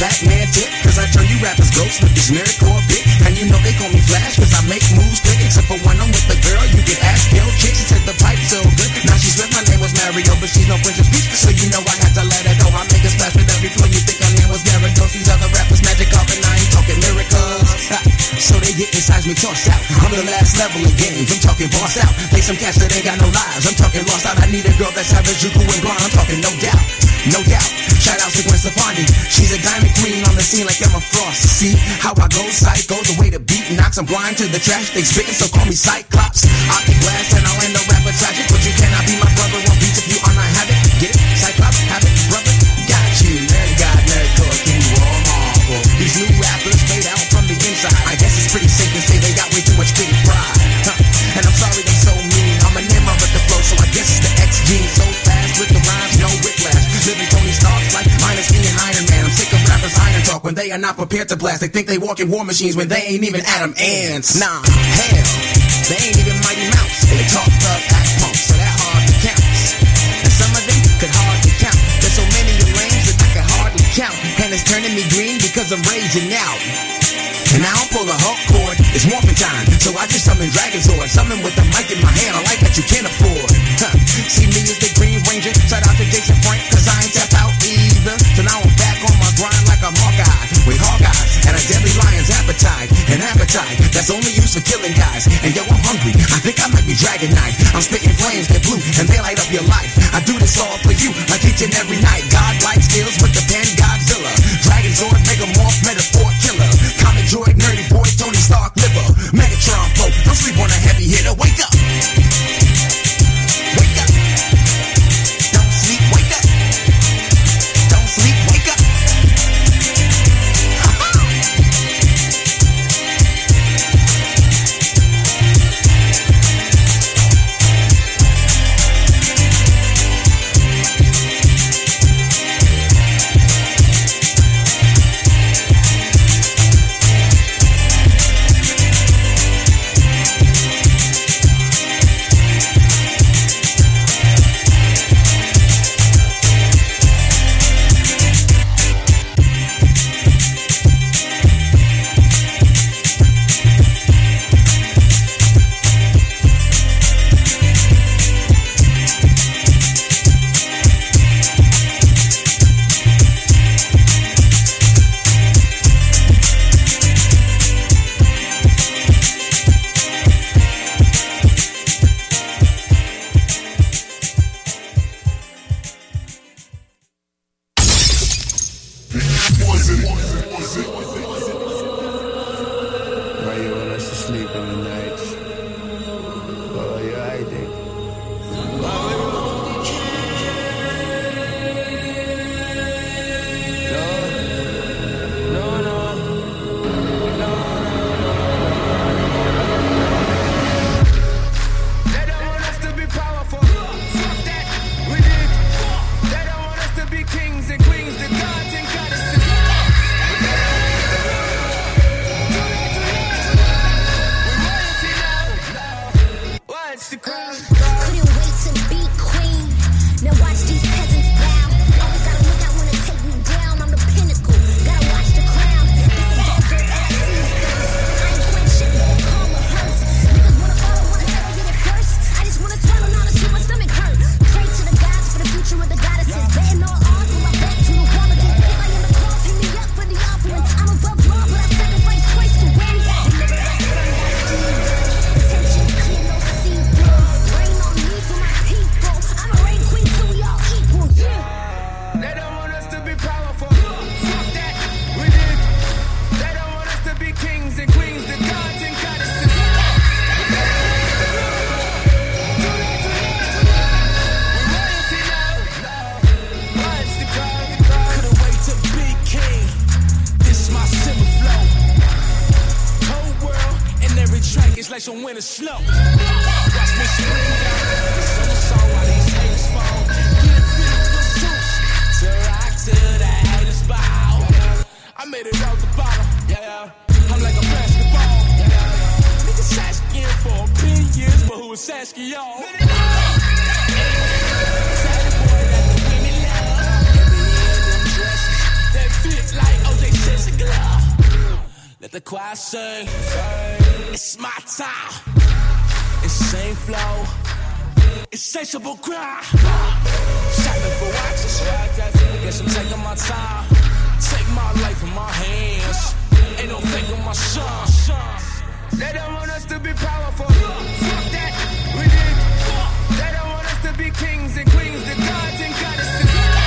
cause I turn you rappers ghosts with this miracle bit. And you know they call me Flash, cause I make moves quick. Except for when I'm with the girl, you can ask Yo Chick. She said the pipe so good. Now she's with my name was Mario, but she's no Princess Peach. So you know I had to let her go. I make a splash with every flow. You think her name was Gyarados. These other rappers magic off and I ain't talking miracles. So they getting seismic tossed out. I'm the last level of games. I'm talking boss out. Play some cats that ain't got no lives. I'm talking lost out. I need a girl that's having Juku and blonde. I'm talking no doubt. No doubt. Shout out to Gwen Stefani. She's a diamond queen on the scene like Emma Frost. See how I go psycho, the way the beat knocks. I'm blind to the trash they spittin', so call me Cyclops. I'll be glass and I'll end the rapper tragic, but you cannot be my brother on beats if you are not have it. Get it? Cyclops, have it, brother. Got you, nerd God, nerd core, king, war, marvel. These new rappers made out from the inside. I guess it's pretty safe to say they got way too much kitty pride. And I'm sorry they so mean. I'm a nimmer with the flow, so I guess it's the X gene. So fast with the rhymes, no whiplash. Living Tony Stark's like minus me and Iron Man. I'm sick of rappers iron talk when they are not prepared to blast. They think they walk in war machines when they ain't even Adam Ants. Nah, hell, they ain't even Mighty Mouse. They talk tough, act punk, so that hardly counts. And some of them could hardly count. There's so many lanes that I can hardly count. And it's turning me green because I'm raging out. And I don't pull a Hulk cord, it's morphin' time. So I just summon Dragonzord, summon with the mic in my hand. I like that you can't afford. See me as the Green Ranger. Shout out to Jason Frank, cause I ain't tap out either. So now I'm back on my grind like I'm Hawkeye, with Hawkeyes and a deadly lion's appetite. An appetite that's only used for killing guys. And yo, I'm hungry, I think I might be Dragon Knight. I'm spitting flames that blue and they light up your life. I do this all for you, like each and every night. God-like skills with the pen Godzilla. Dragonzord, Megamorph, metaphor killer. Comic droid, nerdy boy, Tony Stark liver. Megatron flow, don't sleep on a heavy hitter. Wake up! Wake up! Don't sleep, wake up! Don't sleep, wake up! some winter snow. Watch me spring down the summer song while these haters fall. Get beautiful suits to rock to the haters bow. I made it out the bottom, yeah. I'm like a basketball, yeah. Niggas asking for opinions, but who is asking y'all? Like OJ Simpson glove. Let the choir sing. It's my time. Insane flow. Insatiable cry. Shopping for watches. Guess I'm taking my time. Take my life in my hands. Ain't no fake on my son. They don't want us to be powerful. Fuck that. We did. They don't want us to be kings and queens. The gods and goddesses.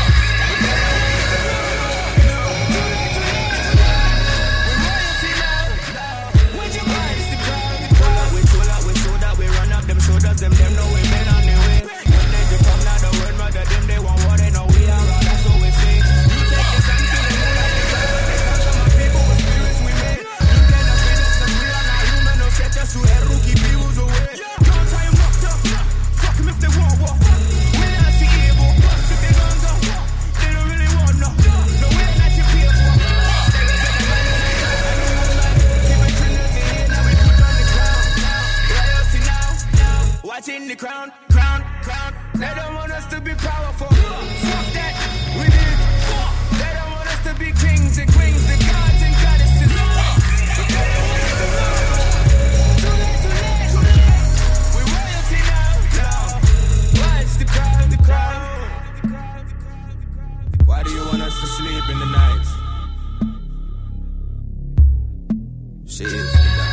Them know we been on the way. When they just come out the word, mother them they want what they know we are. That's what we say. You take this and feel it like the ground. They come to my people with spirits we made. You cannot finish them. We are not human. No set us to head rookie people's away. Don't try them up. Fuck them if they want war. We are see evil. Plus if they guns up. They don't really want no. No way that you feel for. Keep it Trinity here. Now we put on the ground. Royalty now. Watching the crown. They don't want us to be powerful. Fuck that, we did. They don't want us to be kings and queens, the gods and goddesses. We royalty now. Watch the crowd. Why do you want us to sleep in the night? She is the God.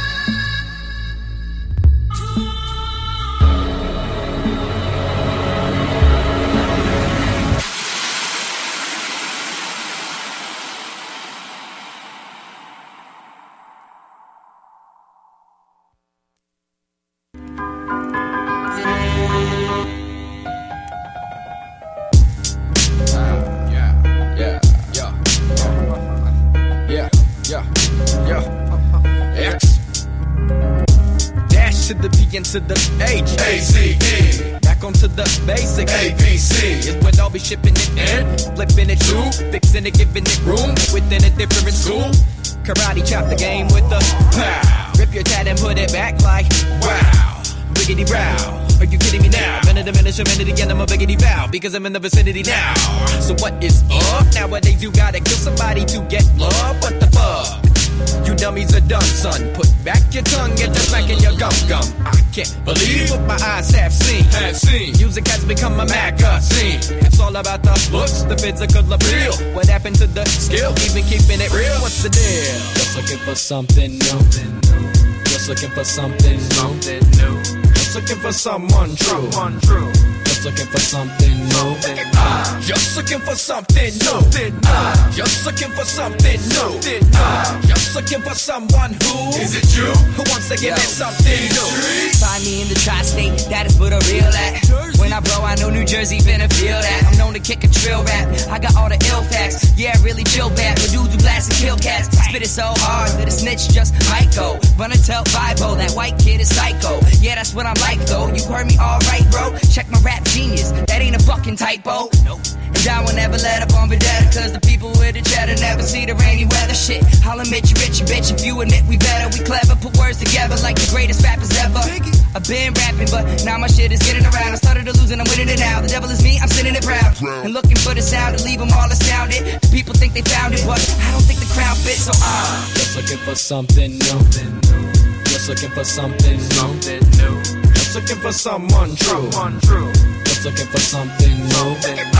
To the B into the H A-Z-E. Back onto the basic ABC. Is what I'll be shipping it in, flipping it too, fixing it, giving it room within a different school. Karate chop the game with the pow. Rip your tat and put it back like wow. Biggity brow. Are you kidding me now? Minute, a minute again, I'm a biggity bow because I'm in the vicinity now. So what is up? Nowadays you gotta kill somebody to get love. What the fuck? You dummies are done, son. Put back your tongue, get the smack in your gum. I can't believe what my eyes have seen. Music has become a magazine. It's all about the looks, the physical appeal. What happened to the skill? Even keeping it real. What's the deal? Just looking for something new. Just looking for something new. Just looking for someone true. Just looking for something new. Just looking for something new. Just looking for something new. Just looking for someone who is it you? Who wants to give me something new? Find me in the tri-state, that is where the real at. When I blow, I know New Jersey finna feel that. I'm known to kick a drill rap. I got all the ill facts. Yeah, really chill back. With dudes who blast and kill cats. Spit it so hard that a snitch just might go. Run and tell Vibo that white kid is psycho. Yeah, that's what I'm like though. You heard me alright, bro. Check my rap genius. That ain't a fucking typo. Nope. And I will never let up on Vendetta. Cause the people with the cheddar never see the rainy weather. Shit, I'll admit you rich, bitch. If you admit we better, we clever. Put words together like the greatest rappers ever. I've been rapping, but now my shit is getting around. I started to lose and I'm winning it now. The devil is me, I'm sitting it proud. And looking for the sound to leave them all astounded. The people think they found it, but I don't think the crowd fits. So just looking for something new. Just looking for something new. Just looking for someone true. Just looking for something new.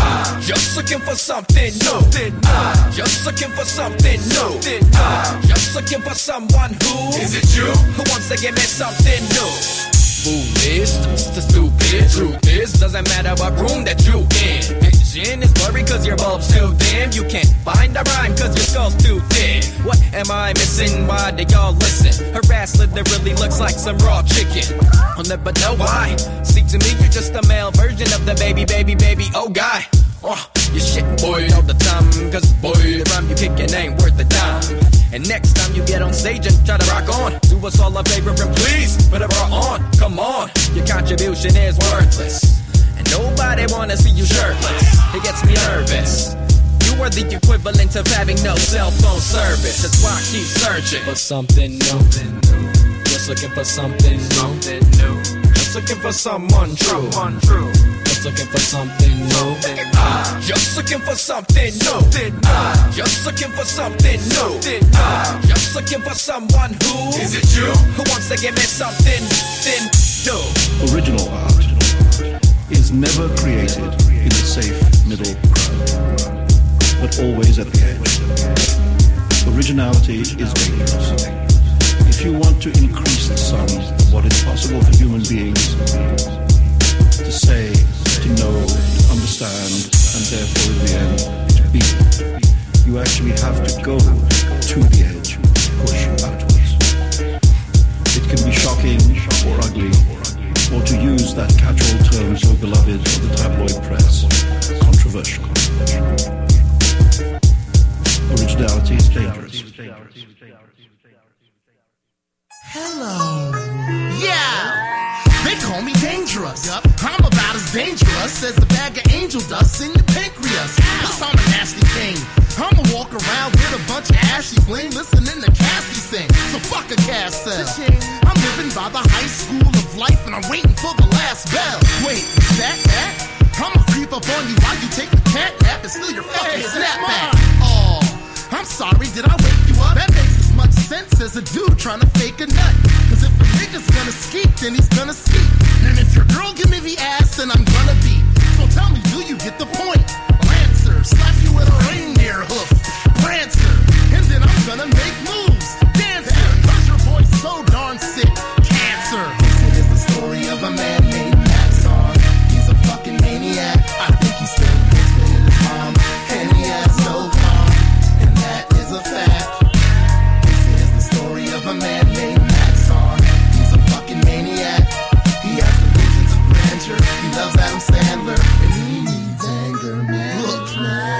Just looking for something new. Just looking for something new. Just looking for someone who is it you? Who wants to give me something new? Foolish, the stupid truth is, doesn't matter what room that you in. Vision is blurry cause your bulb's too dim. You can't find a rhyme cause your skull's too thin. What am I missing? Why do y'all listen? Her ass literally looks like some raw chicken. I'll never know why. See, to me you're just a male version of the baby, oh guy. You're shitting boy all the time, cause boy, the rhyme you kicking ain't worth a dime. And next time you get on stage and try to rock on, do us all a favor and please put a bra on. Come on, your contribution is worthless, and nobody wanna see you shirtless. It gets me nervous. You are the equivalent of having no cell phone service. That's why I keep searching for something new. Just looking for something new. Just looking for someone true. Just looking for something new. Just looking for something new. Just looking for something new. Just looking for someone who is it you? Who wants to give me something new? Original art is never created in the safe middle ground, but always at the edge. Originality is dangerous. If you want to increase the sum of what is possible for human beings to say, to know, to understand, and therefore in the end to be, you actually have to go to the edge, push outwards. It can be shocking or ugly, or to use that catch-all term so beloved of the tabloid press, controversial. Originality is dangerous. Hello. Yeah. They call me dangerous. I'm about as dangerous as a bag of angel dust in your pancreas. Plus I'm a nasty thing. I'ma walk around with a bunch of ashy bling, listening to Cassie sing. So fuck a carousel. I'm living by the high school of life, and I'm waiting for the last bell. Wait, is that? I'ma creep up on you while you take the cat nap and steal your fucking snapback. Oh, I'm sorry, did I wake you up? That makes as much sense as a dude trying to fake a nut. Cause if a nigga's gonna skeet, then he's gonna skeet. And if your girl give me the ass, then I'm gonna beat. So tell me, do you get the point? Lancer, slap you with a reindeer hoof. Prancer, and then I'm gonna make moves. Dancer, cause your voice so darn sick. Cancer. This is the story of a man named Maxon. He's a fucking maniac. I think he's still with his mom. And he has no calm. And that is a fact. This is the story of a man named Maxon. He's a fucking maniac. He has the visions of grandeur. He loves Adam Sandler. And he needs anger management.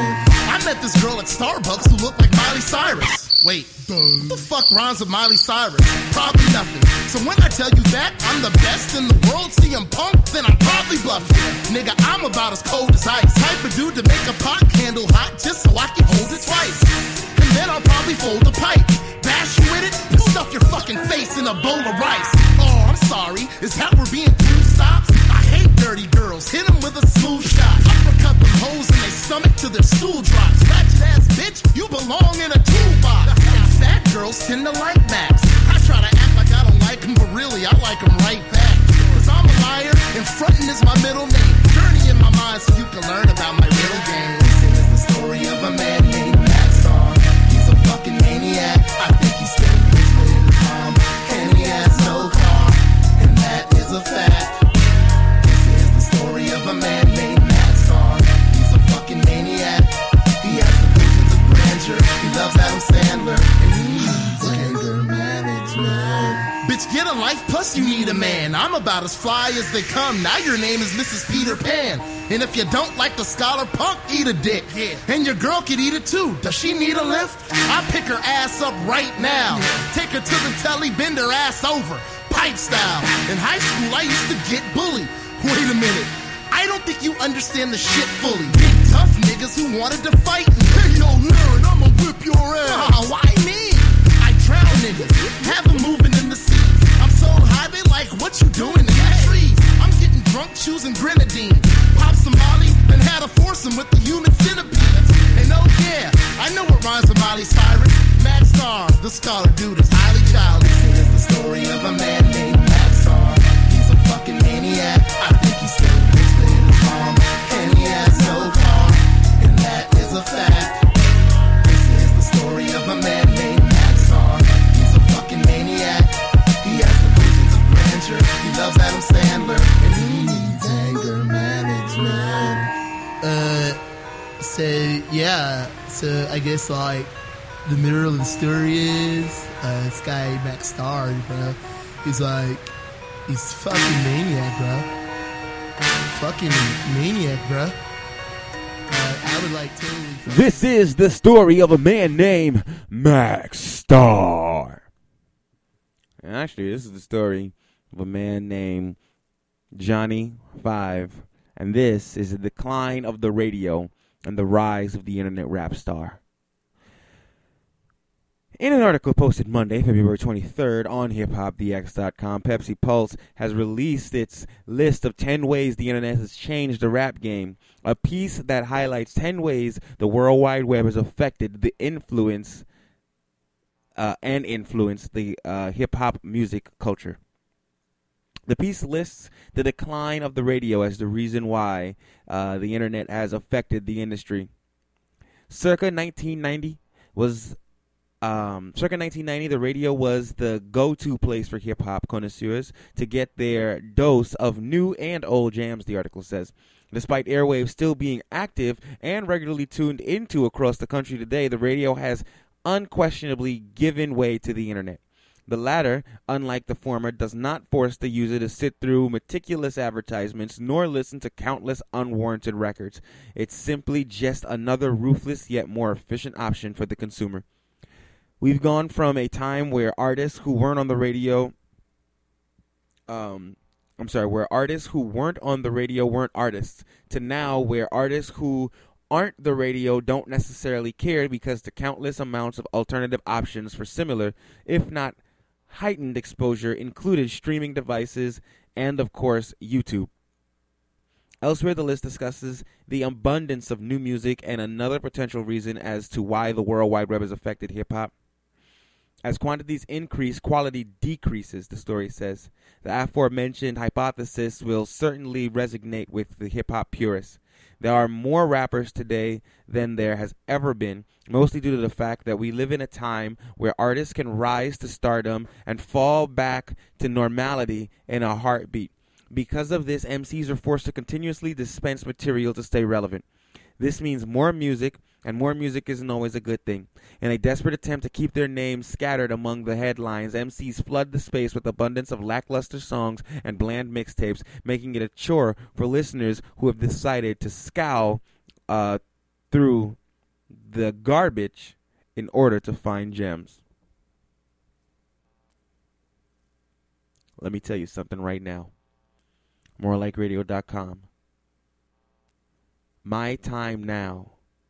I met this girl at Starbucks who looked like Miley Cyrus. Wait, what the fuck rhymes with Miley Cyrus? Probably nothing. So when I tell you that I'm the best in the world, CM Punk, then I'm probably bluffing. Nigga, I'm about as cold as ice. Type of dude to make a pot candle hot just so I can hold it twice. And then I'll probably fold a pipe, bash you with it, and stuff your fucking face in a bowl of rice. Oh, I'm sorry, is that we're being two stops? I hate dirty girls, hit them with a smooth shot. Uppercut them hoes in their stomach till their stool drops. Ratchet ass bitch, you belong in a toolbox. And fat girls tend to like Max. I try to act like I don't like him, but really I like him right back. Cause I'm a liar, and frontin' is my middle name. Journey in my mind so you can learn about my real game. This is the story of a man named Maxon. He's a fucking maniac. I think he's still with his mom. And he has no car, and that is a fact. This is the story of a man named Maxon. He's a fucking maniac. He has the visions of grandeur. He loves Adam Sandler, and he needs anger management. Bitch, get a life, plus you need a man. I'm about as fly as they come. Now your name is Mrs. Peter Pan. And if you don't like the Scholar Punk, eat a dick. And your girl could eat it too. Does she need a lift? I pick her ass up right now. Take her to the telly, bend her ass over. Pipe style. In high school, I used to get bullied. Wait a minute. I don't think you understand the shit fully. Big tough niggas who wanted to fight me. Hey, yo, nerd, I'ma whip your ass. Oh, why me? I drown niggas. Have them moving in the seas. I'm so high, they like, what you doing in the trees? I'm getting drunk, choosing grenadine. Pop some Molly, then had a foursome with the human centipedes. And oh yeah, I know what rhymes with Miley Cyrus. Max Star, the scholar dude is highly childish. This is the story of a man named Maxon. He's a fucking maniac. I think he's still with his mom. And he has no car, and that is a fact. This is the story of a man named Maxon. He's a fucking maniac. He has the visions of grandeur. He loves Adam Sandler, and he needs anger management. So I guess like the middle of the story is this guy Max Star, bro. He's fucking maniac, bro. Fucking maniac, bro. would like to. This is the story of a man named Max Starr. And actually, this is the story of a man named Johnny Five. And this is the decline of the radio and the rise of the internet rap star. In an article posted Monday, February 23rd on hiphopdx.com, Pepsi Pulse has released its list of 10 ways the internet has changed the rap game, a piece that highlights 10 ways the World Wide Web has affected the influence the hip-hop music culture. The piece lists the decline of the radio as the reason why the internet has affected the industry. Circa 1990, the radio was the go-to place for hip-hop connoisseurs to get their dose of new and old jams, the article says. Despite airwaves still being active and regularly tuned into across the country today, the radio has unquestionably given way to the internet. The latter, unlike the former, does not force the user to sit through meticulous advertisements nor listen to countless unwarranted records. It's simply just another ruthless yet more efficient option for the consumer. We've gone from a time where artists who weren't on the radio, where artists who weren't on the radio weren't artists, to now where artists who aren't the radio don't necessarily care because the countless amounts of alternative options for similar, if not heightened exposure included streaming devices and, of course, YouTube. Elsewhere, the list discusses the abundance of new music and another potential reason as to why the World Wide Web has affected hip-hop. As quantities increase, quality decreases, the story says. The aforementioned hypothesis will certainly resonate with the hip-hop purists. There are more rappers today than there has ever been, mostly due to the fact that we live in a time where artists can rise to stardom and fall back to normality in a heartbeat. Because of this, MCs are forced to continuously dispense material to stay relevant. This means more music, and more music isn't always a good thing. In a desperate attempt to keep their names scattered among the headlines, MCs flood the space with abundance of lackluster songs and bland mixtapes, making it a chore for listeners who have decided to scour through the garbage in order to find gems. Let me tell you something right now. MoreLikeRadio.com. My Time Now.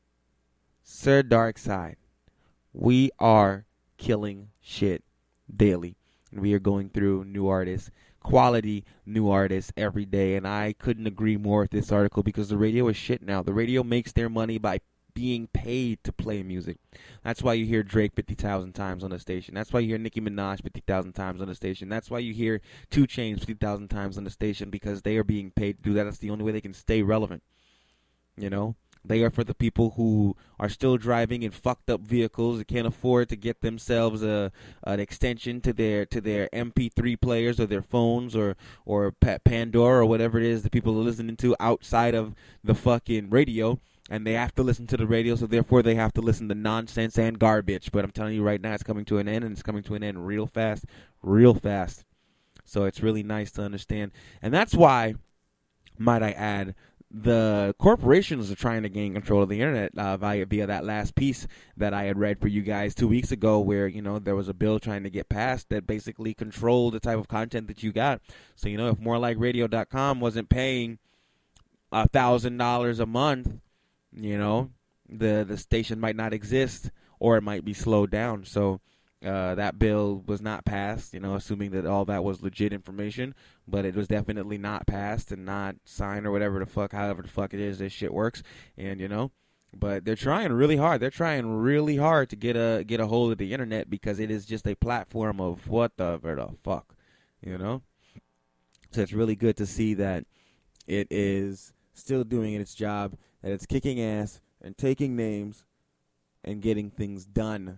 Sir Darkside. We are killing shit daily. And we are going through new artists, quality new artists every day. And I couldn't agree more with this article because the radio is shit now. The radio makes their money by being paid to play music. That's why you hear Drake 50,000 times on the station. That's why you hear Nicki Minaj 50,000 times on the station. That's why you hear 2 Chainz 50,000 times on the station, because they are being paid to do that. That's the only way they can stay relevant. You know? They are for the people who are still driving in fucked up vehicles that can't afford to get themselves an extension to their MP3 players or their phones or Pandora or whatever it is that people are listening to outside of the fucking radio. And they have to listen to the radio, so therefore they have to listen to nonsense and garbage. But I'm telling you right now, it's coming to an end, and it's coming to an end real fast, real fast. So it's really nice to understand. And that's why, might I add, the corporations are trying to gain control of the internet via that last piece that I had read for you guys 2 weeks ago, where, you know, there was a bill trying to get passed that basically controlled the type of content that you got. So, you know, if MoreLikeRadio.com wasn't paying $1,000 a month, you know, the station might not exist, or it might be slowed down. So that bill was not passed, you know, assuming that all that was legit information. But it was definitely not passed and not signed or whatever the fuck, however the fuck it is this shit works. And, you know, but they're trying really hard. They're trying really hard to get a hold of the internet, because it is just a platform of what the fuck, you know. So it's really good to see that it is still doing its job, that it's kicking ass and taking names and getting things done.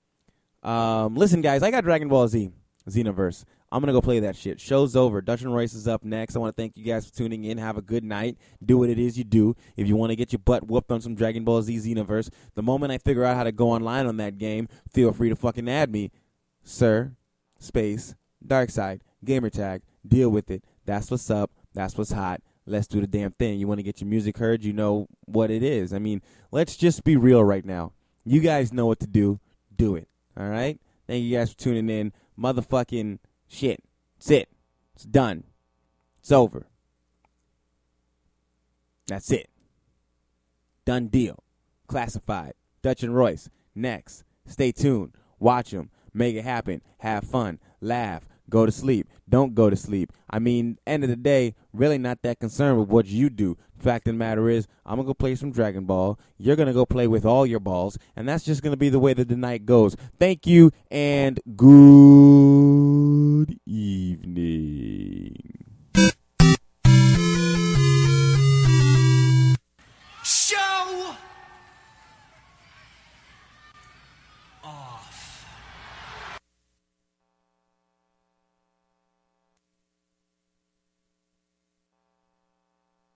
Listen, guys, I got Dragon Ball Z, Xenoverse. I'm going to go play that shit. Show's over. Dutch and Royce is up next. I want to thank you guys for tuning in. Have a good night. Do what it is you do. If you want to get your butt whooped on some Dragon Ball Z Xenoverse, the moment I figure out how to go online on that game, feel free to fucking add me. Sir, Space, Darkside, Gamertag. Deal with it. That's what's up. That's what's hot. let's do the damn thing. You want to get your music heard, you know what it is. I mean, let's just be real right now. You guys know what to do. Do it. All right? Thank you guys for tuning in. Motherfucking shit. That's it. It's done. It's over. That's it. Done deal. Classified. Dutch and Royce. Next. Stay tuned. Watch them. Make it happen. Have fun. Laugh. Go to sleep. Don't go to sleep. I mean, end of the day, really not that concerned with what you do. Fact of the matter is, I'm going to go play some Dragon Ball. You're going to go play with all your balls. And that's just going to be the way that the night goes. Thank you and good.